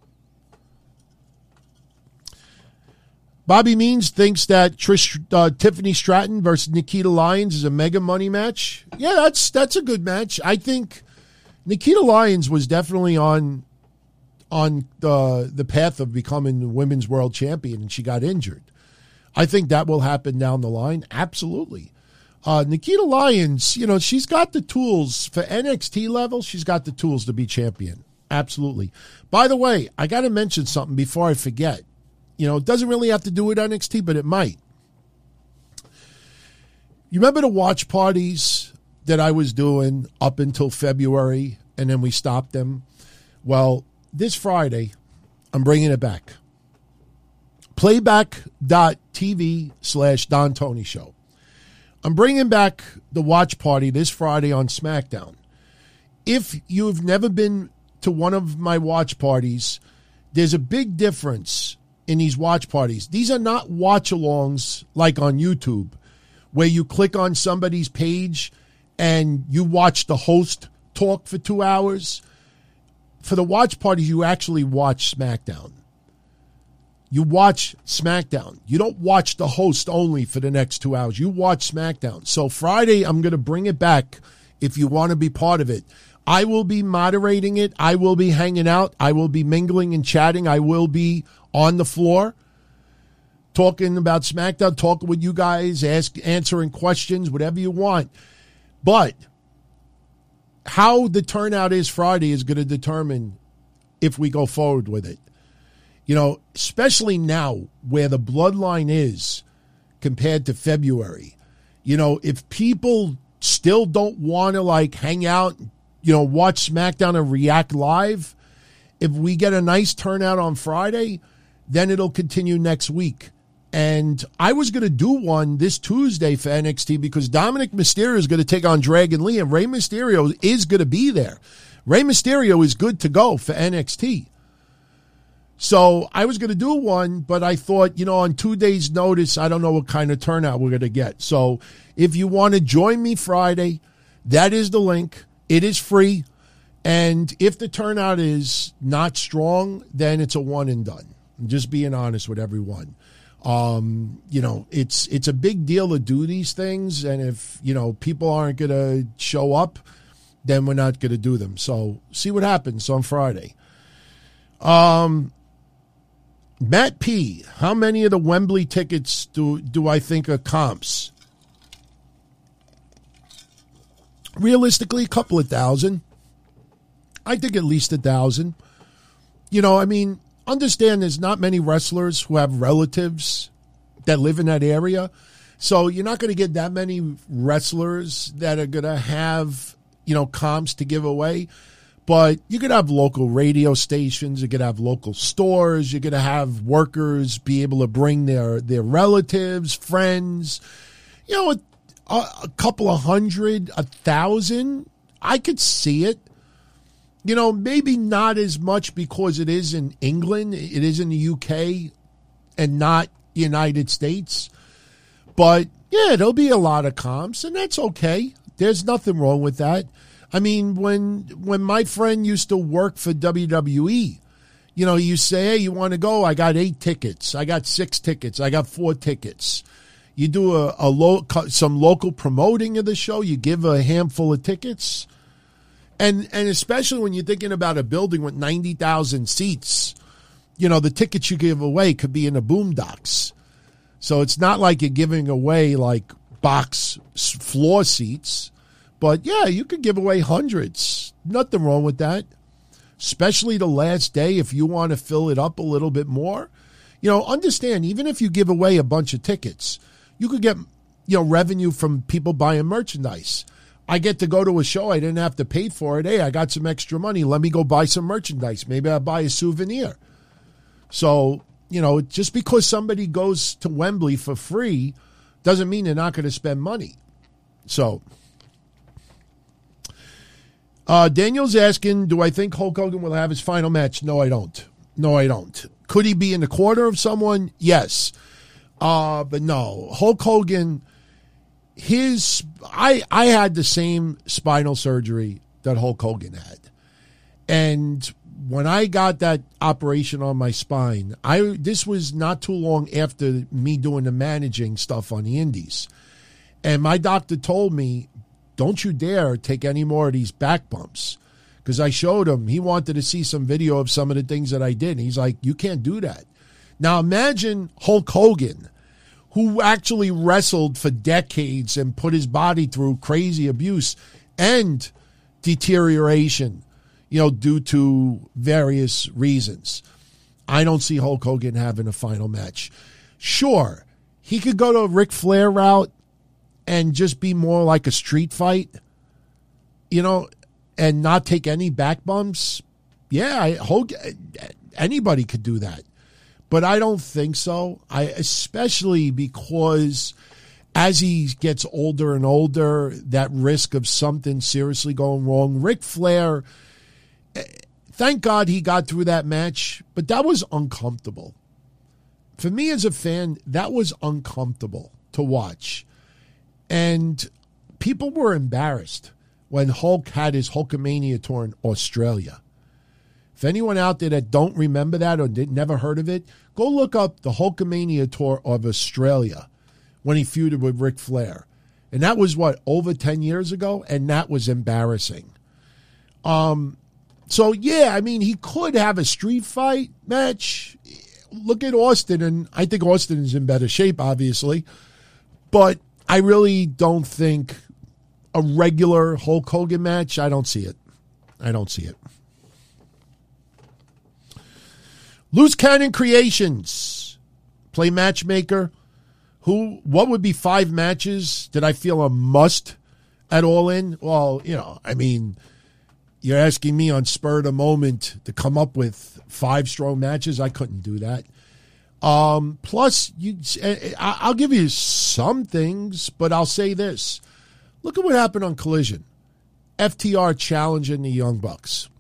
Bobby Means thinks that Trish, uh, Tiffany Stratton versus Nikita Lyons is a mega money match. Yeah, that's that's a good match. I think Nikita Lyons was definitely on on the the path of becoming the women's world champion, and she got injured. I think that will happen down the line. Absolutely. Uh, Nikita Lyons, you know, she's got the tools for N X T level. She's got the tools to be champion. Absolutely. By the way, I got to mention something before I forget. You know, it doesn't really have to do with N X T, but it might. You remember the watch parties that I was doing up until February, and then we stopped them? Well, this Friday, I'm bringing it back. Playback.tv slash Don Tony Show. I'm bringing back the watch party this Friday on SmackDown. If you've never been to one of my watch parties, there's a big difference in these watch parties. These are not watch-alongs like on YouTube, where you click on somebody's page and you watch the host talk for two hours. For the watch parties, you actually watch SmackDown. You watch SmackDown. You don't watch the host only for the next two hours. You watch SmackDown. So Friday, I'm going to bring it back if you want to be part of it. I will be moderating it. I will be hanging out. I will be mingling and chatting. I will be on the floor talking about SmackDown, talking with you guys, ask, answering questions, whatever you want. But how the turnout is Friday is going to determine if we go forward with it. You know, especially now where the bloodline is compared to February. You know, if people still don't want to, like, hang out, you know, watch SmackDown and react live, if we get a nice turnout on Friday, then it'll continue next week. And I was going to do one this Tuesday for N X T because Dominic Mysterio is going to take on Dragon Lee, and Rey Mysterio is going to be there. Rey Mysterio is good to go for N X T. So I was going to do one, but I thought, you know, on two days' notice, I don't know what kind of turnout we're going to get. So if you want to join me Friday, that is the link. It is free. And if the turnout is not strong, then it's a one and done. I'm just being honest with everyone. Um, you know, it's it's a big deal to do these things. And if, you know, people aren't going to show up, then we're not going to do them. So see what happens on Friday. Um, Matt P., how many of the Wembley tickets do, do I think are comps? Realistically, a couple of thousand. I think at least a thousand. You know, I mean, understand there's not many wrestlers who have relatives that live in that area. So you're not going to get that many wrestlers that are going to have, you know, comps to give away. But you could have local radio stations. You could have local stores. You're going to have workers be able to bring their, their relatives, friends. You know, a, a couple of hundred, a thousand. I could see it. You know, maybe not as much because it is in England. It is in the U K and not the United States. But, yeah, there'll be a lot of comps, and that's okay. There's nothing wrong with that. I mean, when when my friend used to work for W W E, you know, you say, hey, you want to go? I got eight tickets. I got six tickets. I got four tickets. You do a, a lo- some local promoting of the show. You give a handful of tickets. And and especially when you're thinking about a building with ninety thousand seats, you know, the tickets you give away could be in the boondocks. So it's not like you're giving away like box floor seats. But, yeah, you could give away hundreds. Nothing wrong with that. Especially the last day if you want to fill it up a little bit more. You know, understand, even if you give away a bunch of tickets, you could get, you know, revenue from people buying merchandise. I get to go to a show. I didn't have to pay for it. Hey, I got some extra money. Let me go buy some merchandise. Maybe I'll buy a souvenir. So, you know, just because somebody goes to Wembley for free doesn't mean they're not going to spend money. So, uh, Daniel's asking, do I think Hulk Hogan will have his final match? No, I don't. No, I don't. Could he be in the corner of someone? Yes. Uh, but no. Hulk Hogan, his I I had the same spinal surgery that Hulk Hogan had. And when I got that operation on my spine, I this was not too long after me doing the managing stuff on the indies. And my doctor told me, don't you dare take any more of these back bumps. Because I showed him, he wanted to see some video of some of the things that I did. And he's like, you can't do that. Now imagine Hulk Hogan, who actually wrestled for decades and put his body through crazy abuse and deterioration, you know, due to various reasons. I don't see Hulk Hogan having a final match. Sure, he could go to a Ric Flair route and just be more like a street fight, you know, and not take any back bumps. Yeah, I, Hulk, anybody could do that. But I don't think so. I especially because as he gets older and older, that risk of something seriously going wrong. Ric Flair, thank God he got through that match, but that was uncomfortable. For me as a fan, that was uncomfortable to watch. And people were embarrassed when Hulk had his Hulkamania tour in Australia. If anyone out there that don't remember that or did, never heard of it, go look up the Hulkamania tour of Australia when he feuded with Ric Flair. And that was, what, over ten years ago? And that was embarrassing. Um, so, yeah, I mean, he could have a street fight match. Look at Austin, and I think Austin is in better shape, obviously. But I really don't think a regular Hulk Hogan match, I don't see it. I don't see it. Loose Cannon Creations, play matchmaker. Who? What would be five matches that I feel a must at All In? Well, you know, I mean, you're asking me on spur of the moment to come up with five strong matches. I couldn't do that. Um, plus, you, I'll give you some things, but I'll say this. Look at what happened on Collision. F T R challenging the Young Bucks.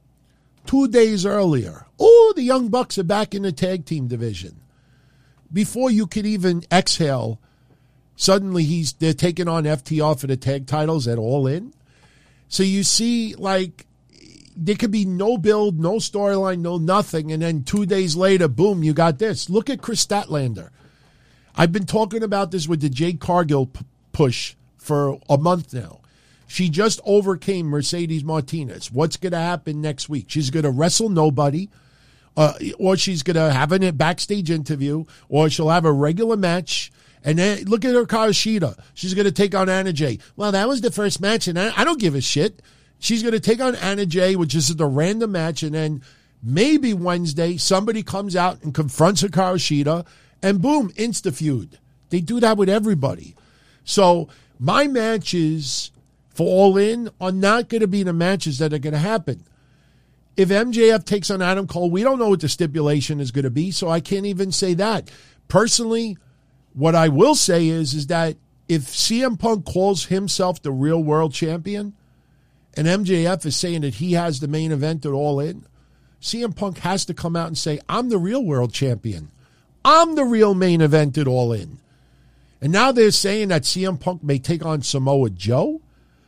Two days earlier, oh, the Young Bucks are back in the tag team division. Before you could even exhale, suddenly he's they're taking on F T R for the tag titles at All In. So you see, like, there could be no build, no storyline, no nothing, and then two days later, boom, you got this. Look at Chris Statlander. I've been talking about this with the Jade Cargill p- push for a month now. She just overcame Mercedes Martinez. What's going to happen next week? She's going to wrestle nobody, uh, or she's going to have a backstage interview, or she'll have a regular match. And then look at her Kaoshida. She's going to take on Anna Jay. Well, that was the first match, and I, I don't give a shit. She's going to take on Anna Jay, which is a random match, and then maybe Wednesday somebody comes out and confronts Hikaru Shida, and boom, insta-feud. They do that with everybody. So my matches for All In are not going to be the matches that are going to happen. If M J F takes on Adam Cole, we don't know what the stipulation is going to be, so I can't even say that. Personally, what I will say is, is that if C M Punk calls himself the real world champion, and M J F is saying that he has the main event at All In, C M Punk has to come out and say, I'm the real world champion. I'm the real main event at All In. And now they're saying that C M Punk may take on Samoa Joe.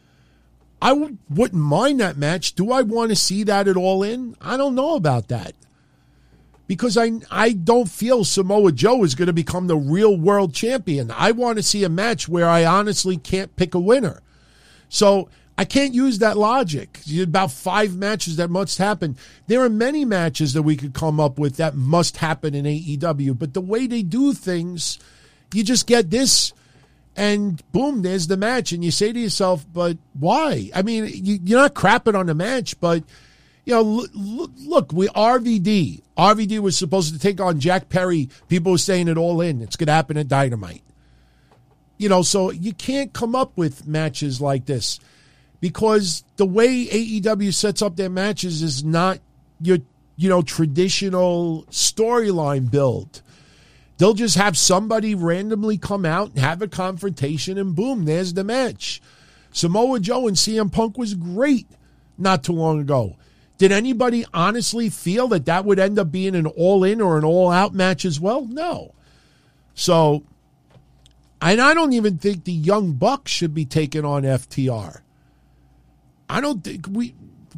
I w- wouldn't mind that match. Do I want to see that at All In? I don't know about that. because I I don't feel Samoa Joe is going to become the real world champion. I want to see a match where I honestly can't pick a winner. So I can't use that logic. About five matches that must happen. There are many matches that we could come up with that must happen in A E W, but the way they do things, you just get this and boom, there's the match. And you say to yourself, but why? I mean, you, you're not crapping on the match, but you know, look, look, we R V D. R V D was supposed to take on Jack Perry. People were saying it all in. It's going to happen at Dynamite. You know, so you can't come up with matches like this because the way A E W sets up their matches is not your, you know, traditional storyline build. They'll just have somebody randomly come out and have a confrontation and boom, there's the match. Samoa Joe and C M Punk was great not too long ago. Did anybody honestly feel that that would end up being an all-in or an all-out match as well? No. So, and I don't even think the Young Bucks should be taking on F T R. I don't think we...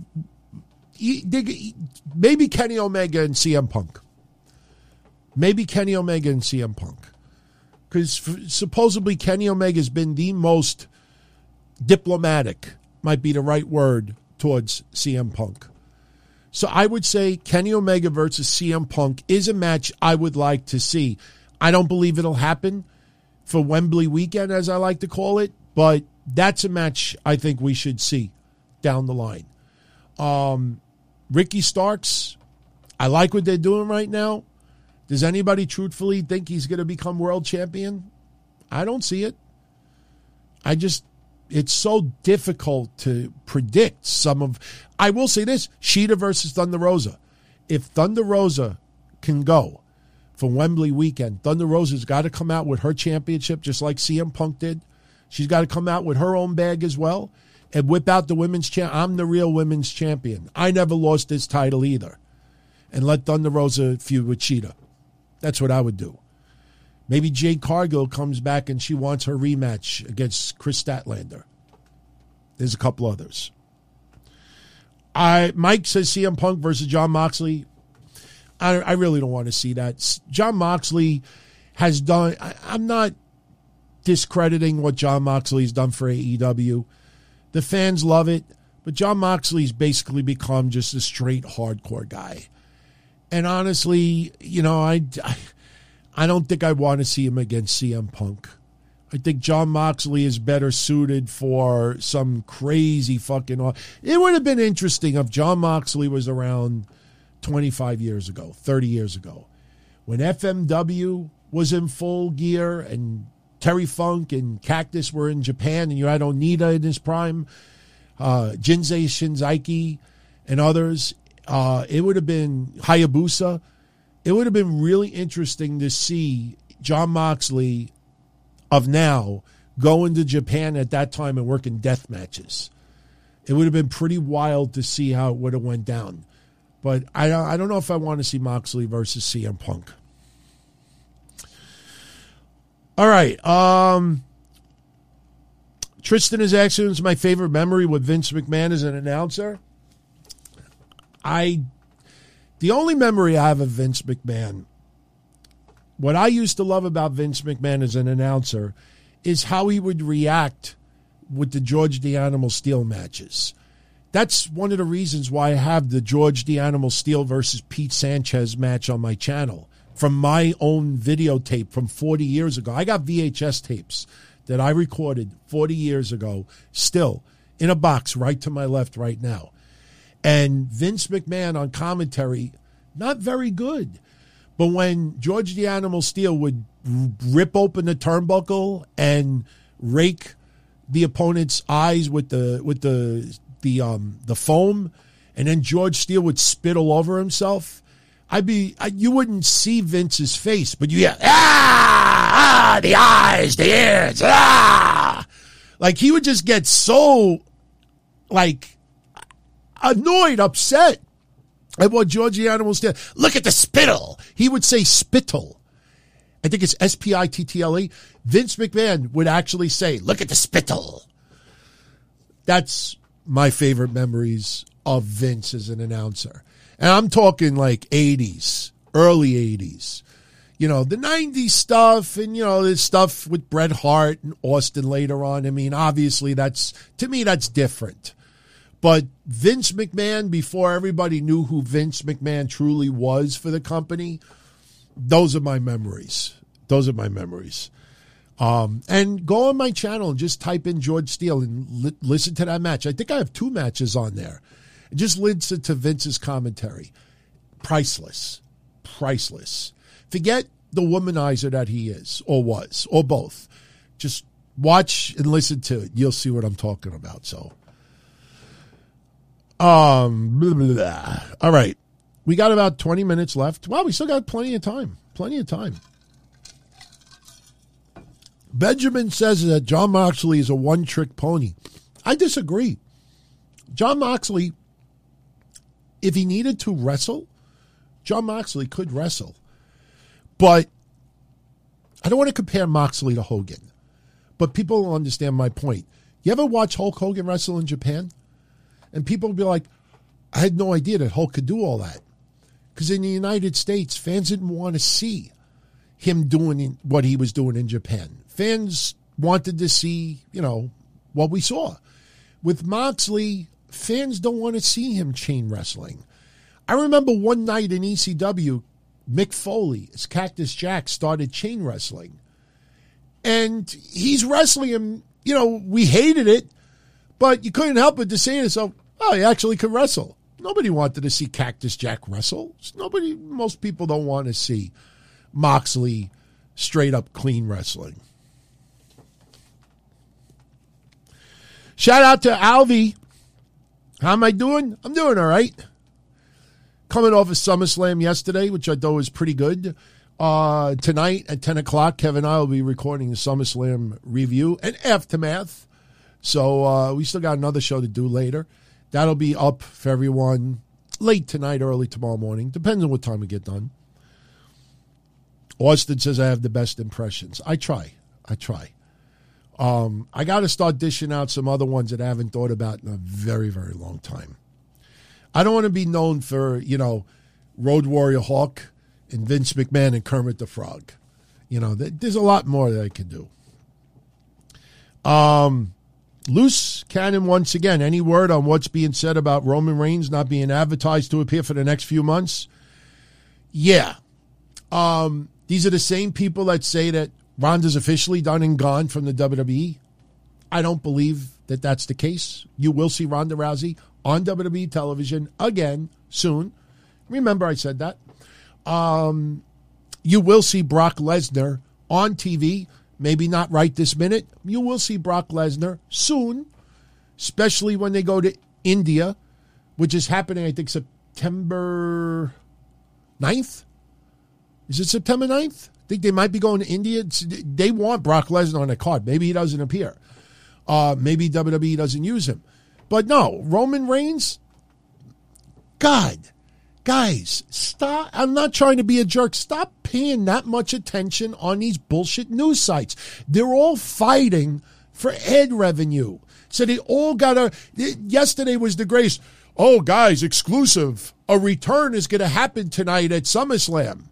Maybe Kenny Omega and C M Punk. Maybe Kenny Omega and C M Punk. Because supposedly Kenny Omega has been the most diplomatic, might be the right word, towards C M Punk. So I would say Kenny Omega versus C M Punk is a match I would like to see. I don't believe it'll happen for Wembley weekend, as I like to call it, but that's a match I think we should see down the line. Um, Ricky Starks, I like what they're doing right now. Does anybody truthfully think he's going to become world champion? I don't see it. I just... It's so difficult to predict some of... I will say this, Shida versus Thunder Rosa. If Thunder Rosa can go for Wembley weekend, Thunder Rosa's got to come out with her championship just like C M Punk did. She's got to come out with her own bag as well and whip out the women's champ. I'm the real women's champion. I never lost this title either. And let Thunder Rosa feud with Shida. That's what I would do. Maybe Jade Cargill comes back and she wants her rematch against Chris Statlander. There's a couple others. I Mike says C M Punk versus Jon Moxley. I, I really don't want to see that. Jon Moxley has done... I, I'm not discrediting what Jon Moxley's done for A E W. The fans love it, but Jon Moxley's basically become just a straight hardcore guy. And honestly, you know, I... I I don't think I want to see him against C M Punk. I think Jon Moxley is better suited for some crazy fucking... It would have been interesting if Jon Moxley was around twenty-five years ago, thirty years ago, when F M W was in full gear and Terry Funk and Cactus were in Japan and you had Onita in his prime, uh, Jinsei Shinzaki and others. Uh, it would have been Hayabusa. It would have been really interesting to see Jon Moxley of now going to Japan at that time and working death matches. It would have been pretty wild to see how it would have went down. But I, I don't know if I want to see Moxley versus C M Punk. All right. Um, Tristan is asking, is my favorite memory with Vince McMahon as an announcer. I... The only memory I have of Vince McMahon, what I used to love about Vince McMahon as an announcer is how he would react with the George the Animal Steele matches. That's one of the reasons why I have the George the Animal Steele versus Pete Sanchez match on my channel from my own videotape from forty years ago. I got V H S tapes that I recorded forty years ago, still in a box right to my left right now. And Vince McMahon on commentary, not very good. But when George the Animal Steele would rip open the turnbuckle and rake the opponent's eyes with the with the the um the foam, and then George Steele would spit all over himself, I'd be I, you wouldn't see Vince's face, but you hear ah ah the eyes, the ears, ah, like he would just get so like. Annoyed, upset at what George the Animal Steele. Look at the spittle. He would say spittle. I think it's S P I T T L E. Vince McMahon would actually say, look at the spittle. That's my favorite memories of Vince as an announcer. And I'm talking like eighties, early eighties. You know, the nineties stuff and, you know, there's stuff with Bret Hart and Austin later on. I mean, obviously that's, to me, that's different. But Vince McMahon, before everybody knew who Vince McMahon truly was for the company, those are my memories. Those are my memories. Um, and go on my channel and just type in George Steele and li- listen to that match. I think I have two matches on there. And just listen to Vince's commentary. Priceless. Priceless. Forget the womanizer that he is or was or both. Just watch and listen to it. You'll see what I'm talking about. So, um, blah, blah, blah. All right. We got about twenty minutes left. Wow, we still got plenty of time. Plenty of time. Benjamin says that Jon Moxley is a one-trick pony. I disagree. Jon Moxley, if he needed to wrestle, Jon Moxley could wrestle. But I don't want to compare Moxley to Hogan. But people will understand my point. You ever watch Hulk Hogan wrestle in Japan? And people will be like, I had no idea that Hulk could do all that. Because in the United States, fans didn't want to see him doing what he was doing in Japan. Fans wanted to see, you know, what we saw. With Moxley, fans don't want to see him chain wrestling. I remember one night in E C W, Mick Foley, as Cactus Jack, started chain wrestling. And he's wrestling him, you know, we hated it, but you couldn't help but to say to yourself, oh, he actually could wrestle. Nobody wanted to see Cactus Jack wrestle. Nobody, most people don't want to see Moxley straight up clean wrestling. Shout out to Alvy. How am I doing? I'm doing all right. Coming off of SummerSlam yesterday, which I thought was pretty good. Uh, tonight at ten o'clock, Kevin and I will be recording the SummerSlam review and aftermath. So uh, we still got another show to do later. That'll be up for everyone late tonight, early tomorrow morning. Depends on what time we get done. Austin says I have the best impressions. I try. I try. Um, I got to start dishing out some other ones that I haven't thought about in a very, very long time. I don't want to be known for, you know, Road Warrior Hawk and Vince McMahon and Kermit the Frog. You know, there's a lot more that I can do. Um, Loose Cannon once again. Any word on what's being said about Roman Reigns not being advertised to appear for the next few months? Yeah. Um, these are the same people that say that Ronda's officially done and gone from the W W E. I don't believe that that's the case. You will see Ronda Rousey on W W E television again soon. Remember I said that. Um, you will see Brock Lesnar on T V. Maybe not right this minute. You will see Brock Lesnar soon, especially when they go to India, which is happening, I think, September ninth. Is it September ninth? I think they might be going to India. It's, they want Brock Lesnar on the card. Maybe he doesn't appear. Uh, maybe W W E doesn't use him. But no, Roman Reigns, God, guys, stop. I'm not trying to be a jerk. Stop paying that much attention on these bullshit news sites. They're all fighting for ad revenue. So they all got to, yesterday was the grace. Oh, guys, exclusive. A return is going to happen tonight at SummerSlam.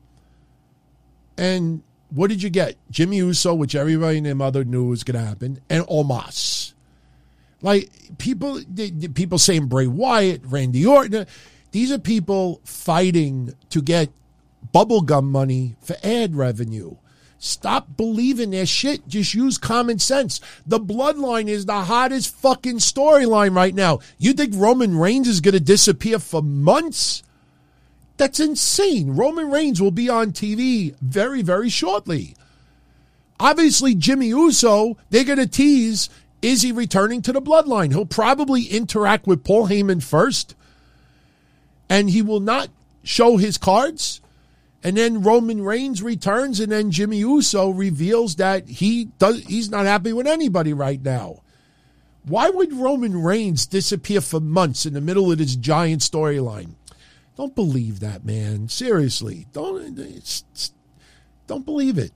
And what did you get? Jimmy Uso, which everybody and their mother knew was going to happen, and Omos. Like, people, people saying Bray Wyatt, Randy Orton. These are people fighting to get bubblegum money for ad revenue. Stop believing their shit. Just use common sense. The Bloodline is the hottest fucking storyline right now. You think Roman Reigns is going to disappear for months? That's insane. Roman Reigns will be on T V very, very shortly. Obviously, Jimmy Uso, they're going to tease, is he returning to the Bloodline? He'll probably interact with Paul Heyman first, and he will not show his cards. And then Roman Reigns returns, and then Jimmy Uso reveals that he does, he's not happy with anybody right now. Why would Roman Reigns disappear for months in the middle of this giant storyline? Don't believe that, man. Seriously. Don't, it's, it's, don't believe it.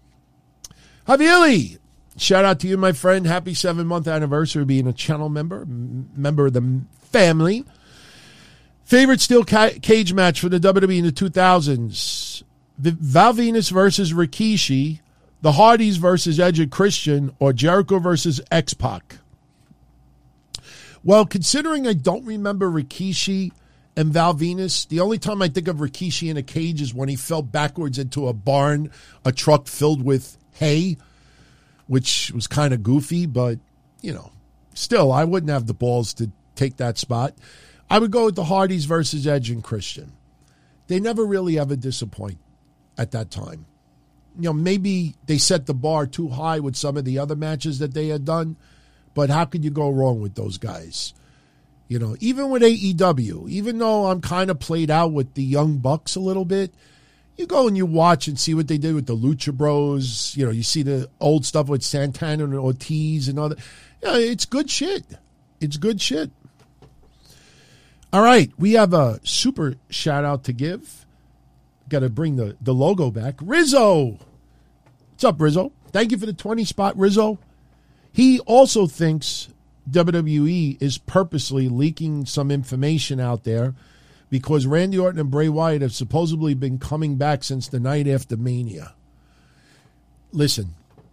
Javier, shout out to you, my friend. Happy seven-month anniversary of being a channel member, member of the family. Favorite steel ca- cage match for the W W E in the two thousands. Val Venis versus Rikishi, the Hardys versus Edge and Christian, or Jericho versus X-Pac. Well, considering I don't remember Rikishi and Val Venis, the only time I think of Rikishi in a cage is when he fell backwards into a barn, a truck filled with hay, which was kind of goofy, but, you know, still, I wouldn't have the balls to take that spot. I would go with the Hardys versus Edge and Christian. They never really ever disappoint at that time. You know, maybe they set the bar too high with some of the other matches that they had done, but how could you go wrong with those guys? You know, even with A E W, even though I'm kind of played out with the Young Bucks a little bit, you go and you watch and see what they did with the Lucha Bros. You know, you see the old stuff with Santana and Ortiz and all that. Yeah, it's good shit. It's good shit. All right, we have a super shout out to give. Got to bring the, the logo back. Rizzo. What's up, Rizzo? Thank you for the twenty spot, Rizzo. He also thinks W W E is purposely leaking some information out there because Randy Orton and Bray Wyatt have supposedly been coming back since the night after Mania. Listen,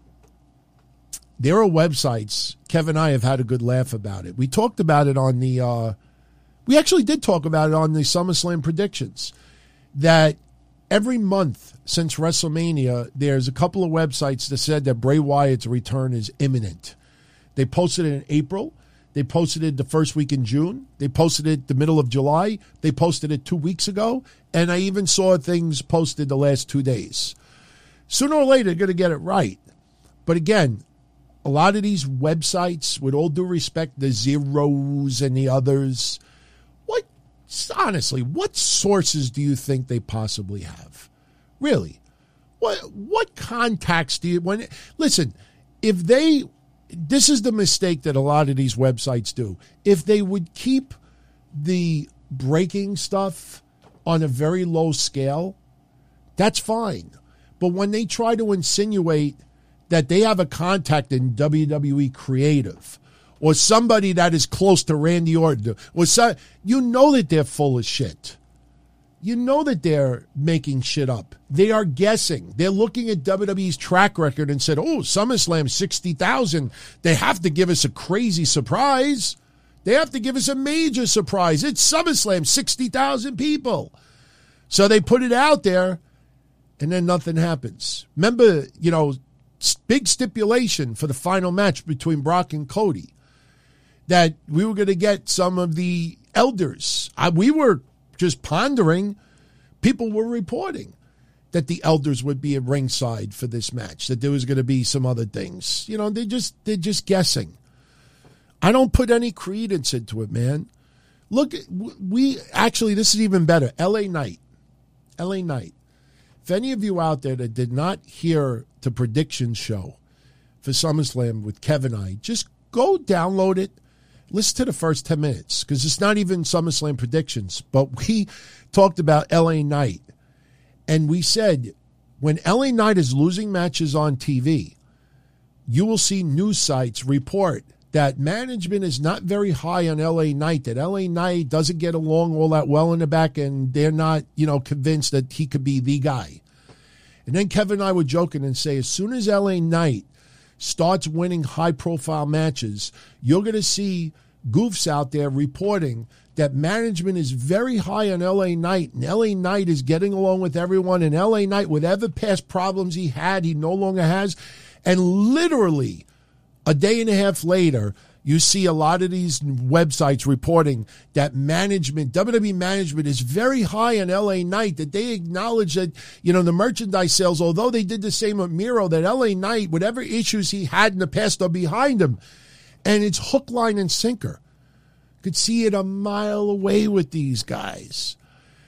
there are websites. Kevin and I have had a good laugh about it. We talked about it on the, uh, we actually did talk about it on the SummerSlam predictions, that every month since WrestleMania, there's a couple of websites that said that Bray Wyatt's return is imminent. They posted it in April. They posted it the first week in June. They posted it the middle of July. They posted it two weeks ago. And I even saw things posted the last two days. Sooner or later, they're going to get it right. But again, a lot of these websites, with all due respect, the Zeros and the others, what, honestly, what sources do you think they possibly have? Really? What, what contacts do you, when, listen, if they, this is the mistake that a lot of these websites do. If they would keep the breaking stuff on a very low scale, that's fine. But when they try to insinuate that they have a contact in W W E creative or somebody that is close to Randy Orton, or so, you know that they're full of shit. You know that they're making shit up. They are guessing. They're looking at W W E's track record and said, oh, SummerSlam, sixty thousand. They have to give us a crazy surprise. They have to give us a major surprise. It's SummerSlam, sixty thousand people. So they put it out there, and then nothing happens. Remember, you know, big stipulation for the final match between Brock and Cody, that we were going to get some of the elders. I, we were just pondering. People were reporting that the elders would be at ringside for this match, that there was going to be some other things. You know, they just, they're just guessing. I don't put any credence into it, man. Look, we actually, this is even better. L A Knight. L A Knight. If any of you out there that did not hear the prediction show for SummerSlam with Kevin and I, just go download it. Listen to the first ten minutes, because it's not even SummerSlam predictions. But we talked about L A Knight. And we said, when L A Knight is losing matches on T V, you will see news sites report that management is not very high on L A Knight, that L A Knight doesn't get along all that well in the back, and they're not, you know, convinced that he could be the guy. And then Kevin and I were joking and say, as soon as L A Knight starts winning high-profile matches, you're going to see goofs out there reporting that management is very high on L A Knight, and L A Knight is getting along with everyone, and L A Knight, whatever past problems he had, he no longer has. And literally, a day and a half later, you see a lot of these websites reporting that management, W W E management, is very high on L A Knight, that they acknowledge that, you know, the merchandise sales, although they did the same with Miro, that L A Knight, whatever issues he had in the past are behind him. And it's hook, line, and sinker. Could see it a mile away with these guys.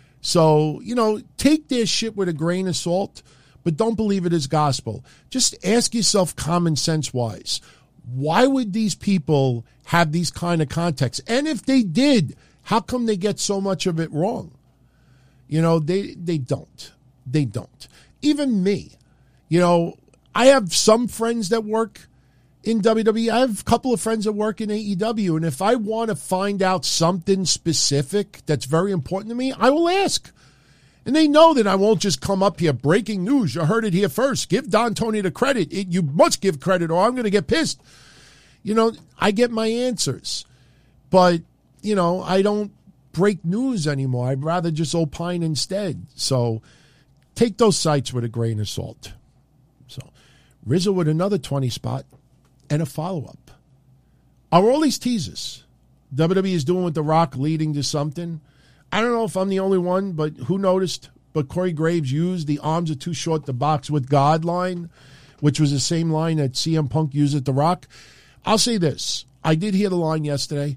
So, you know, take their shit with a grain of salt, but don't believe it as gospel. Just ask yourself common sense-wise, why would these people have these kind of contacts? And if they did, how come they get so much of it wrong? You know, they, they don't. They don't. Even me. You know, I have some friends that work in W W E. I have a couple of friends that work in A E W, and if I want to find out something specific that's very important to me, I will ask. And they know that I won't just come up here, breaking news, you heard it here first. Give Don Tony the credit. It, you must give credit or I'm going to get pissed. You know, I get my answers. But, you know, I don't break news anymore. I'd rather just opine instead. So take those sites with a grain of salt. So Rizzo with another twenty spot and a follow-up. Are all these teasers W W E is doing with The Rock leading to something? I don't know if I'm the only one, but who noticed? But Corey Graves used the arms are too short to box with God line, which was the same line that C M Punk used at The Rock. I'll say this. I did hear the line yesterday.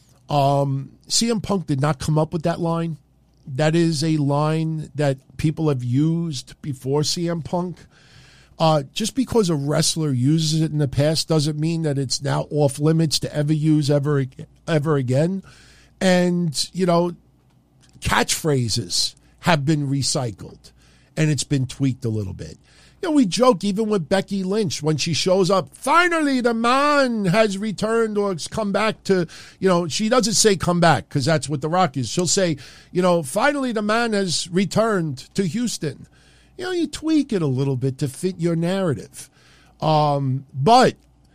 Um, C M Punk did not come up with that line. That is a line that people have used before C M Punk. Uh, just because a wrestler uses it in the past doesn't mean that it's now off limits to ever use ever, ever again. And, you know, catchphrases have been recycled and it's been tweaked a little bit. You know, we joke even with Becky Lynch when she shows up, finally the man has returned or has come back to, you know, she doesn't say come back because that's what The Rock is. She'll say, you know, finally the man has returned to Houston. You know, you tweak it a little bit to fit your narrative. Um, but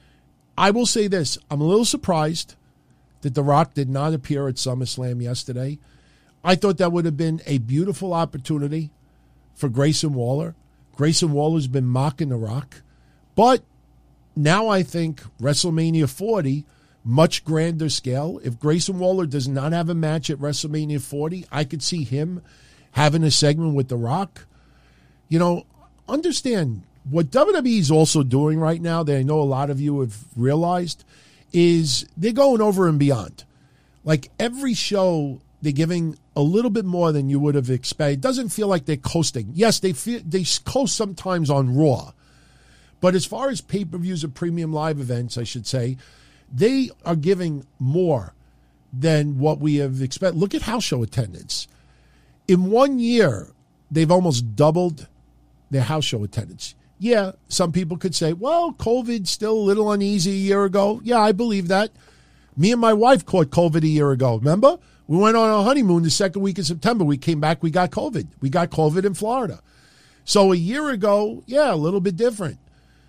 I will say this. I'm a little surprised that The Rock did not appear at SummerSlam yesterday. I thought that would have been a beautiful opportunity for Grayson Waller. Grayson Waller's been mocking The Rock. But now I think WrestleMania forty, much grander scale. If Grayson Waller does not have a match at WrestleMania forty, I could see him having a segment with The Rock. You know, understand what W W E is also doing right now that I know a lot of you have realized is they're going over and beyond. Like every show, they're giving a little bit more than you would have expected. It doesn't feel like they're coasting. Yes, they feel, they coast sometimes on Raw. But as far as pay-per-views or premium live events, I should say, they are giving more than what we have expected. Look at house show attendance. In one year, they've almost doubled their house show attendance. Yeah, some people could say, well, COVID's still a little uneasy a year ago. Yeah, I believe that. Me and my wife caught COVID a year ago. Remember? We went on a honeymoon the second week of September. We came back, we got COVID. We got COVID in Florida. So a year ago, yeah, a little bit different.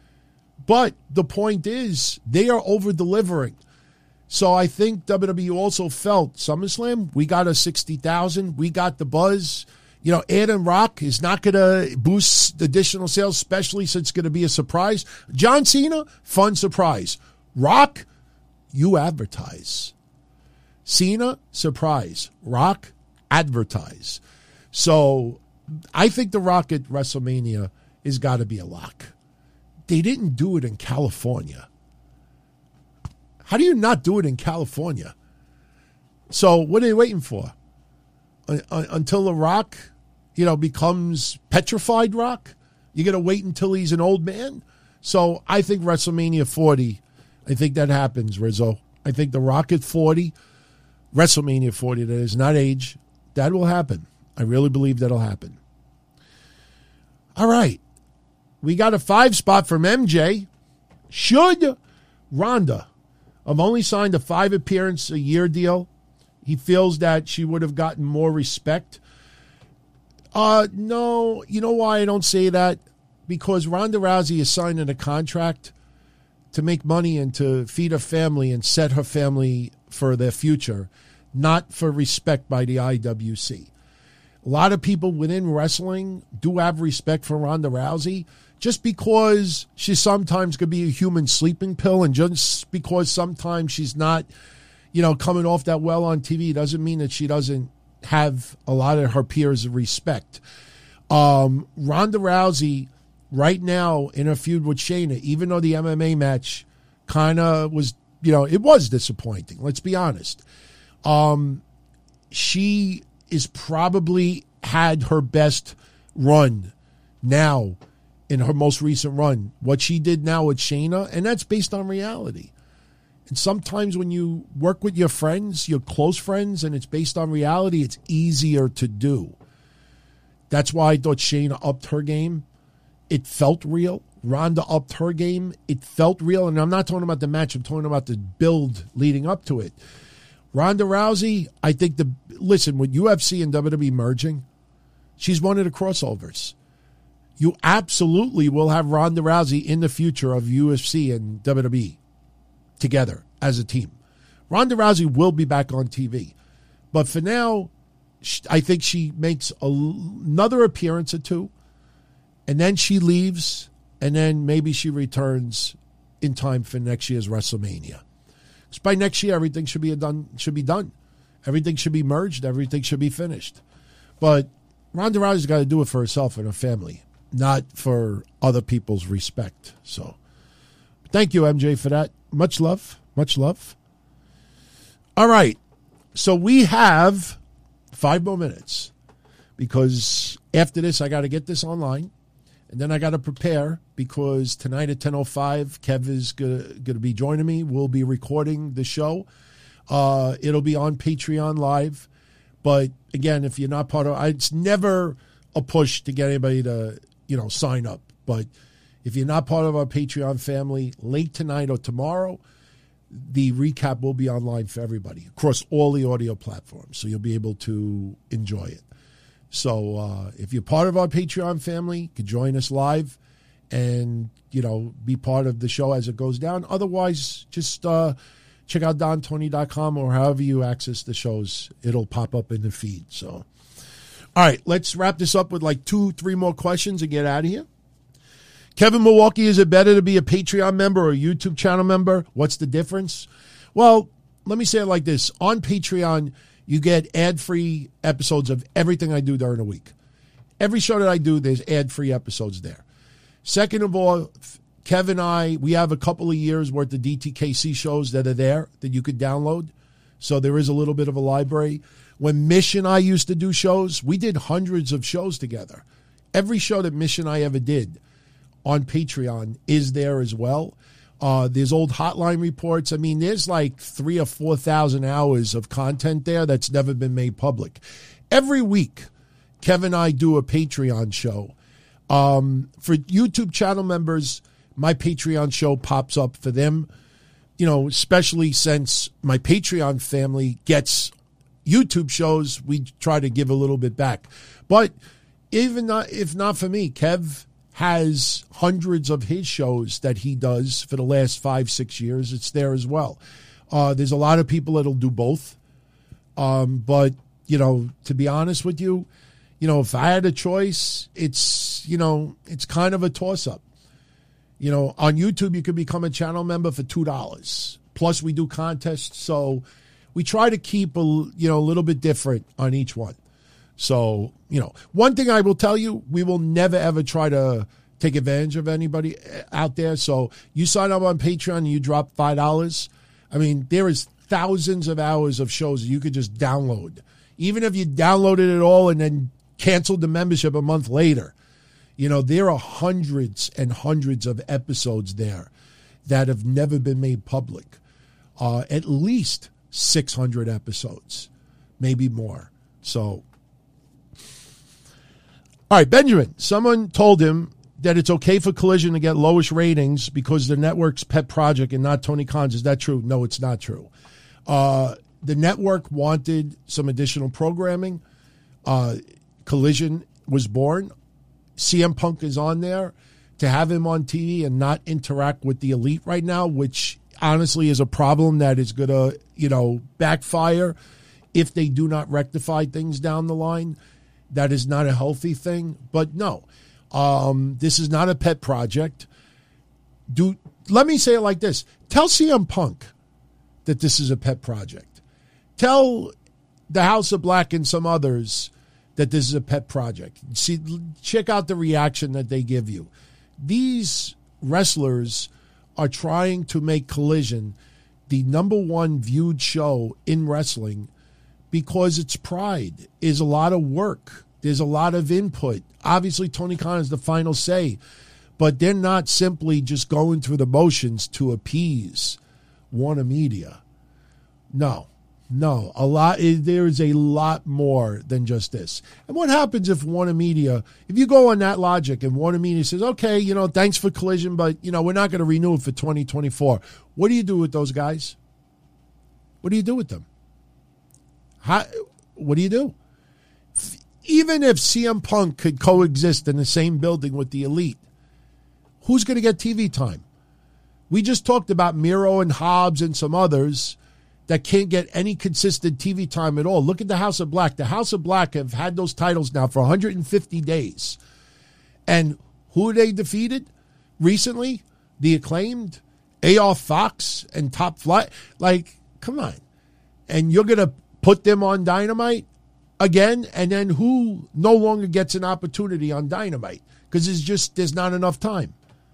But the point is, they are over-delivering. So I think W W E also felt SummerSlam, we got a sixty thousand. We got the buzz. You know, Adam Rock is not going to boost additional sales, especially since it's going to be a surprise. John Cena, fun surprise. Rock, you advertise. Cena, surprise. Rock, advertise. So I think The Rock at WrestleMania has got to be a lock. They didn't do it in California. How do you not do it in California? So what are they waiting for? Until The Rock, you know, becomes petrified Rock? You're going to wait until he's an old man? So I think WrestleMania forty, I think that happens, Rizzo. I think The Rock at forty, WrestleMania forty, that is not age, that will happen. I really believe that'll happen. All right. We got a five spot from M J. Should Ronda have only signed a five appearance a year deal? He feels that she would have gotten more respect. Uh, no, you know why I don't say that? Because Ronda Rousey is signing a contract to make money and to feed her family and set her family for their future, not for respect by the I W C. A lot of people within wrestling do have respect for Ronda Rousey just because she sometimes could be a human sleeping pill, and just because sometimes she's not, you know, coming off that well on T V doesn't mean that she doesn't have a lot of her peers' respect. Um, Ronda Rousey, right now in her feud with Shayna, even though the M M A match kind of was, you know, it was disappointing, let's be honest. Um, she is probably had her best run now in her most recent run. What she did now with Shayna, and that's based on reality. And sometimes when you work with your friends, your close friends, and it's based on reality, it's easier to do. That's why I thought Shayna upped her game. It felt real. Ronda upped her game. It felt real, and I'm not talking about the match. I'm talking about the build leading up to it. Ronda Rousey, I think the listen, with U F C and W W E merging, she's one of the crossovers. You absolutely will have Ronda Rousey in the future of U F C and W W E together as a team. Ronda Rousey will be back on T V. But for now, I think she makes a, another appearance or two, and then she leaves, and then maybe she returns in time for next year's WrestleMania. Because by next year, everything should be done. Should be done. Everything should be merged. Everything should be finished. But Ronda Rousey's got to do it for herself and her family, not for other people's respect. So, thank you, M J, for that. Much love. Much love. All right. So we have five more minutes because after this, I got to get this online. And then I got to prepare because tonight at ten oh five, Kev is going to be joining me. We'll be recording the show. Uh, it'll be on Patreon Live. But again, if you're not part of it, it's never a push to get anybody to, you know, sign up. But if you're not part of our Patreon family, late tonight or tomorrow, the recap will be online for everybody across all the audio platforms. So you'll be able to enjoy it. So uh, if you're part of our Patreon family, you can join us live and, you know, be part of the show as it goes down. Otherwise, just uh, check out don tony dot com or however you access the shows. It'll pop up in the feed. So, all right, let's wrap this up with like two, three more questions and get out of here. Kevin Milwaukee, is it better to be a Patreon member or a YouTube channel member? What's the difference? Well, let me say it like this. On Patreon, you get ad-free episodes of everything I do during the week. Every show that I do, there's ad-free episodes there. Second of all, Kev and I, we have a couple of years worth of D T K C shows that are there that you could download. So there is a little bit of a library. When Mish and I used to do shows, we did hundreds of shows together. Every show that Mish and I ever did on Patreon is there as well. Uh, there's old hotline reports. I mean, there's like three or four thousand hours of content there that's never been made public. Every week, Kevin and I do a Patreon show. Um, for YouTube channel members, my Patreon show pops up for them. You know, especially since my Patreon family gets YouTube shows, we try to give a little bit back. But even not, if not for me, Kev has hundreds of his shows that he does for the last five, six years. It's there as well. Uh, there's a lot of people that'll do both. Um, but, you know, to be honest with you, you know, if I had a choice, it's, you know, it's kind of a toss-up. You know, on YouTube, you can become a channel member for two dollars. Plus, we do contests. So we try to keep, a, you know, a little bit different on each one. So, you know, one thing I will tell you, we will never, ever try to take advantage of anybody out there. So you sign up on Patreon and you drop five dollars. I mean, there is thousands of hours of shows you could just download. Even if you downloaded it all and then canceled the membership a month later, you know, there are hundreds and hundreds of episodes there that have never been made public. Uh, at least six hundred episodes, maybe more. So, all right, Benjamin, someone told him that it's okay for Collision to get lowest ratings because the network's pet project and not Tony Khan's. Is that true? No, it's not true. Uh, the network wanted some additional programming. Uh, Collision was born. C M Punk is on there. To have him on T V and not interact with the Elite right now, which honestly is a problem that is going to, you know, backfire if they do not rectify things down the line. That is not a healthy thing. But no, um, this is not a pet project. Do let me say it like this. Tell C M Punk that this is a pet project. Tell the House of Black and some others that this is a pet project. See, check out the reaction that they give you. These wrestlers are trying to make Collision the number one viewed show in wrestling because it's pride. Is a lot of work. There's a lot of input. Obviously, Tony Khan is the final say, but they're not simply just going through the motions to appease Warner Media. No, No, a lot. There is a lot more than just this. And what happens if Warner Media, if you go on that logic and Warner Media says, okay, you know, thanks for Collision, but, you know, we're not going to renew it for twenty twenty-four. What do you do with those guys? What do you do with them? How, what do you do? Even if C M Punk could coexist in the same building with the Elite, who's going to get T V time? We just talked about Miro and Hobbs and some others that can't get any consistent T V time at all. Look at the House of Black. The House of Black have had those titles now for one hundred fifty days. And who they defeated recently? The Acclaimed, A R Fox, and Top Flight. Like, come on. And you're going to put them on Dynamite again? And then who no longer gets an opportunity on Dynamite? Because there's just, there's not enough time.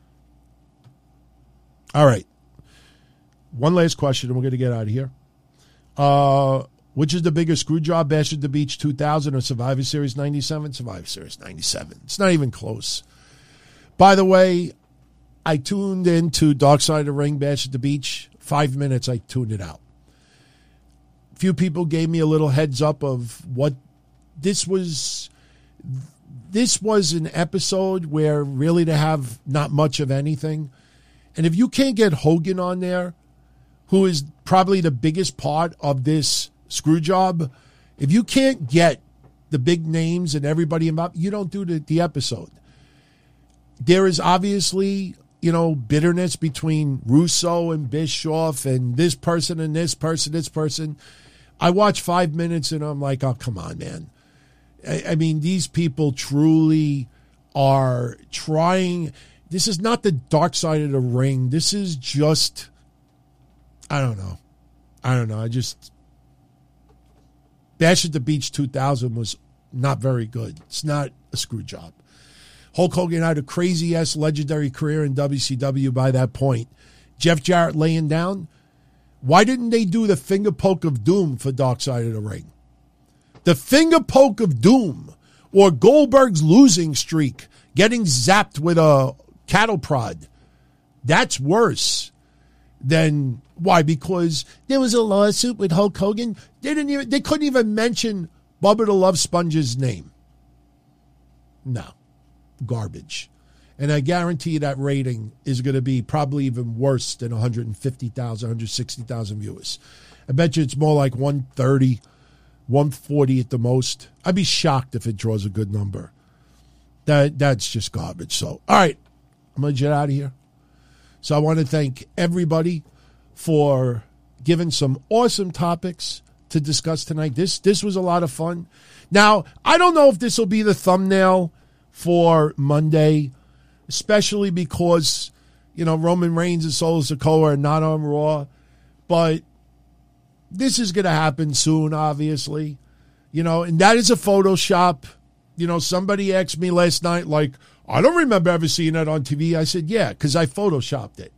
All right. One last question, and we're going to get out of here. Uh, which is the bigger screw job, Bash at the Beach two thousand or Survivor Series ninety-seven? Survivor Series ninety-seven. It's not even close. By the way, I tuned into Dark Side of the Ring, Bash at the Beach. Five minutes, I tuned it out. A few people gave me a little heads up of what this was. This was an episode where really to have not much of anything. And if you can't get Hogan on there, who is probably the biggest part of this screw job, if you can't get the big names and everybody involved, you don't do the, the episode. There is obviously, you know, bitterness between Russo and Bischoff and this person and this person, this person. I watch five minutes and I'm like, oh, come on, man. I, I mean, these people truly are trying. This is not the dark side of the ring. This is just, I don't know. I don't know. I just, Bash at the Beach two thousand was not very good. It's not a screw job. Hulk Hogan had a crazy-ass legendary career in W C W by that point. Jeff Jarrett laying down. Why didn't they do the finger poke of doom for Dark Side of the Ring? The finger poke of doom, or Goldberg's losing streak, getting zapped with a cattle prod. That's worse than, why? Because there was a lawsuit with Hulk Hogan. They didn't even, they couldn't even mention Bubba the Love Sponge's name. No. Garbage. And I guarantee you that rating is going to be probably even worse than one hundred fifty thousand, one hundred sixty thousand viewers. I bet you it's more like one thirty, one forty at the most. I'd be shocked if it draws a good number. That That's just garbage. So, all right, I'm going to get out of here. So I want to thank everybody for giving some awesome topics to discuss tonight. This this was a lot of fun. Now, I don't know if this will be the thumbnail for Monday, especially because, you know, Roman Reigns and Solo Sikoa are not on Raw. But this is going to happen soon, obviously. You know, and that is a Photoshop. You know, somebody asked me last night, like, I don't remember ever seeing that on T V. I said, yeah, because I Photoshopped it.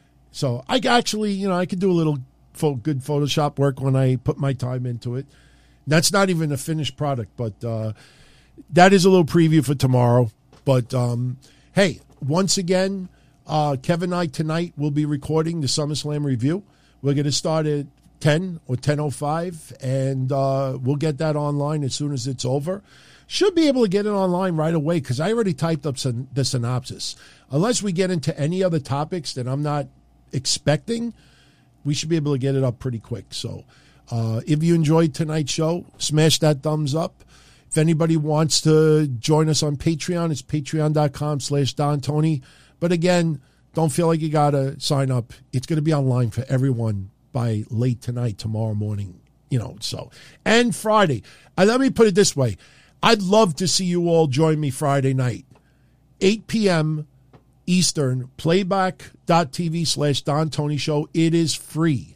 So I actually, you know, I could do a little good Photoshop work when I put my time into it. That's not even a finished product, but uh, that is a little preview for tomorrow. But, um, hey, once again, uh, Kevin and I tonight will be recording the SummerSlam review. We're going to start at ten or ten oh five, and uh, we'll get that online as soon as it's over. Should be able to get it online right away because I already typed up some, the synopsis. Unless we get into any other topics that I'm not expecting, we should be able to get it up pretty quick. So uh, if you enjoyed tonight's show, smash that thumbs up. If anybody wants to join us on Patreon, it's patreon.com slash Don Tony. But again, don't feel like you got to sign up. It's going to be online for everyone by late tonight, tomorrow morning, you know, so. And Friday. Uh, let me put it this way. I'd love to see you all join me Friday night, eight p.m. Eastern, playback.tv slash Don Tony Show. It is free.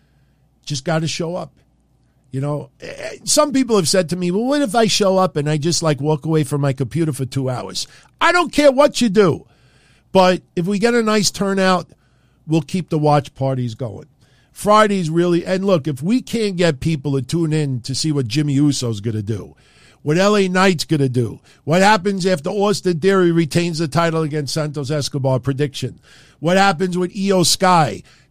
Just got to show up. You know, some people have said to me, well, what if I show up and I just like walk away from my computer for two hours? I don't care what you do. But if we get a nice turnout, we'll keep the watch parties going. Friday's really, and look, if we can't get people to tune in to see what Jimmy Uso's going to do, what L A Knight's going to do, what happens after Austin Theory retains the title against Santos Escobar, prediction, what happens with Io Sky,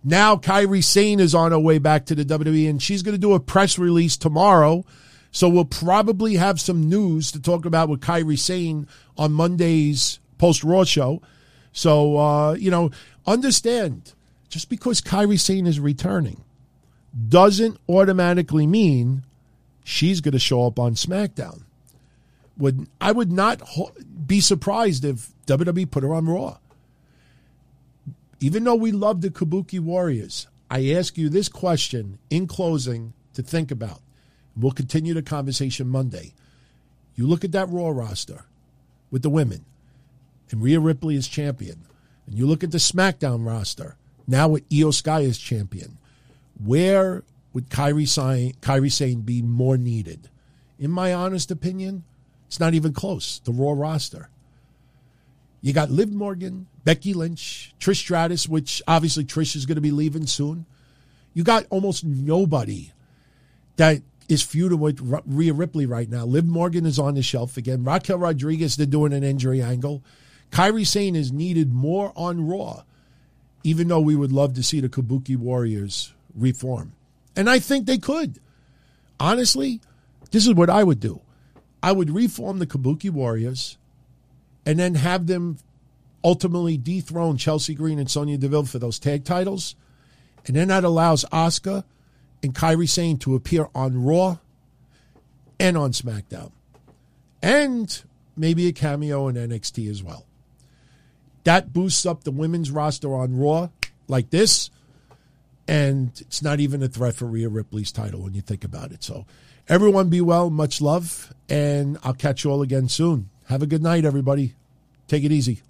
Now Kairi Sane is on her way back to the W W E, and she's going to do a press release tomorrow. So we'll probably have some news to talk about with Kairi Sane on Monday's post-Raw show. So, uh, you know, understand, just because Kairi Sane is returning doesn't automatically mean she's going to show up on SmackDown. Would I would not ho- be surprised if W W E put her on Raw. Even though we love the Kabuki Warriors, I ask you this question in closing to think about. We'll continue the conversation Monday. You look at that Raw roster with the women, and Rhea Ripley is champion. And you look at the SmackDown roster, now with Io Sky as champion. Where would Kairi Sane, Kairi Sane be more needed? In my honest opinion, it's not even close, the Raw roster. You got Liv Morgan, Becky Lynch, Trish Stratus, which obviously Trish is going to be leaving soon. You got almost nobody that is feuding with Rhea Ripley right now. Liv Morgan is on the shelf again. Raquel Rodriguez, they're doing an injury angle. Kairi Sane is needed more on Raw, even though we would love to see the Kabuki Warriors reform. And I think they could. Honestly, this is what I would do. I would reform the Kabuki Warriors and then have them ultimately dethrone Chelsea Green and Sonya Deville for those tag titles. And then that allows Asuka and Kairi Sane to appear on Raw and on SmackDown. And maybe a cameo in N X T as well. That boosts up the women's roster on Raw like this. And it's not even a threat for Rhea Ripley's title when you think about it. So everyone be well, much love, and I'll catch you all again soon. Have a good night, everybody. Take it easy.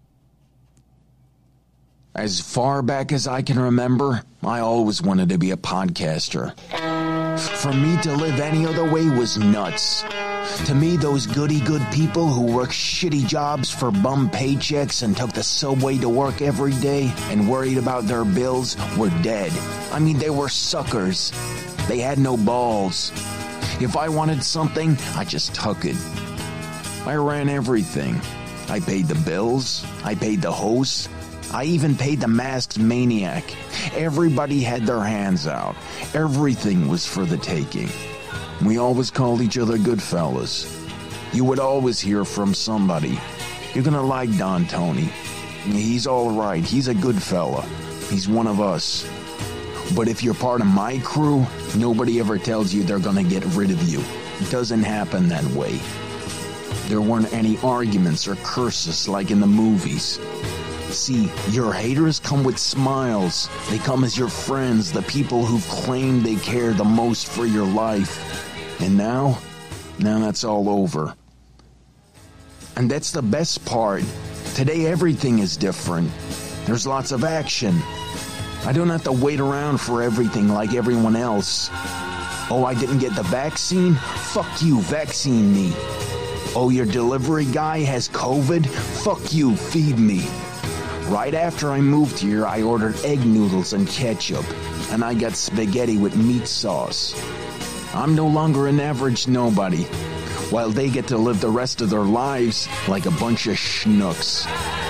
As far back as I can remember, I always wanted to be a podcaster. For me to live any other way was nuts. To me, those goody-good people who worked shitty jobs for bum paychecks and took the subway to work every day and worried about their bills were dead. I mean, they were suckers. They had no balls. If I wanted something, I just took it. I ran everything. I paid the bills. I paid the hosts. I even paid the masked maniac. Everybody had their hands out. Everything was for the taking. We always called each other good fellas. You would always hear from somebody. You're gonna like Don Tony. He's all right. He's a good fella. He's one of us. But if you're part of my crew, nobody ever tells you they're gonna get rid of you. It doesn't happen that way. There weren't any arguments or curses like in the movies. See, your haters come with smiles. They come as your friends, the people who've claimed they care the most for your life. And now, now that's all over. And that's the best part. Today everything is different. There's lots of action. I don't have to wait around for everything like everyone else. Oh, I didn't get the vaccine? Fuck you, vaccine me. Oh, your delivery guy has COVID? Fuck you, feed me. Right after I moved here, I ordered egg noodles and ketchup, and I got spaghetti with meat sauce. I'm no longer an average nobody, while they get to live the rest of their lives like a bunch of schnooks.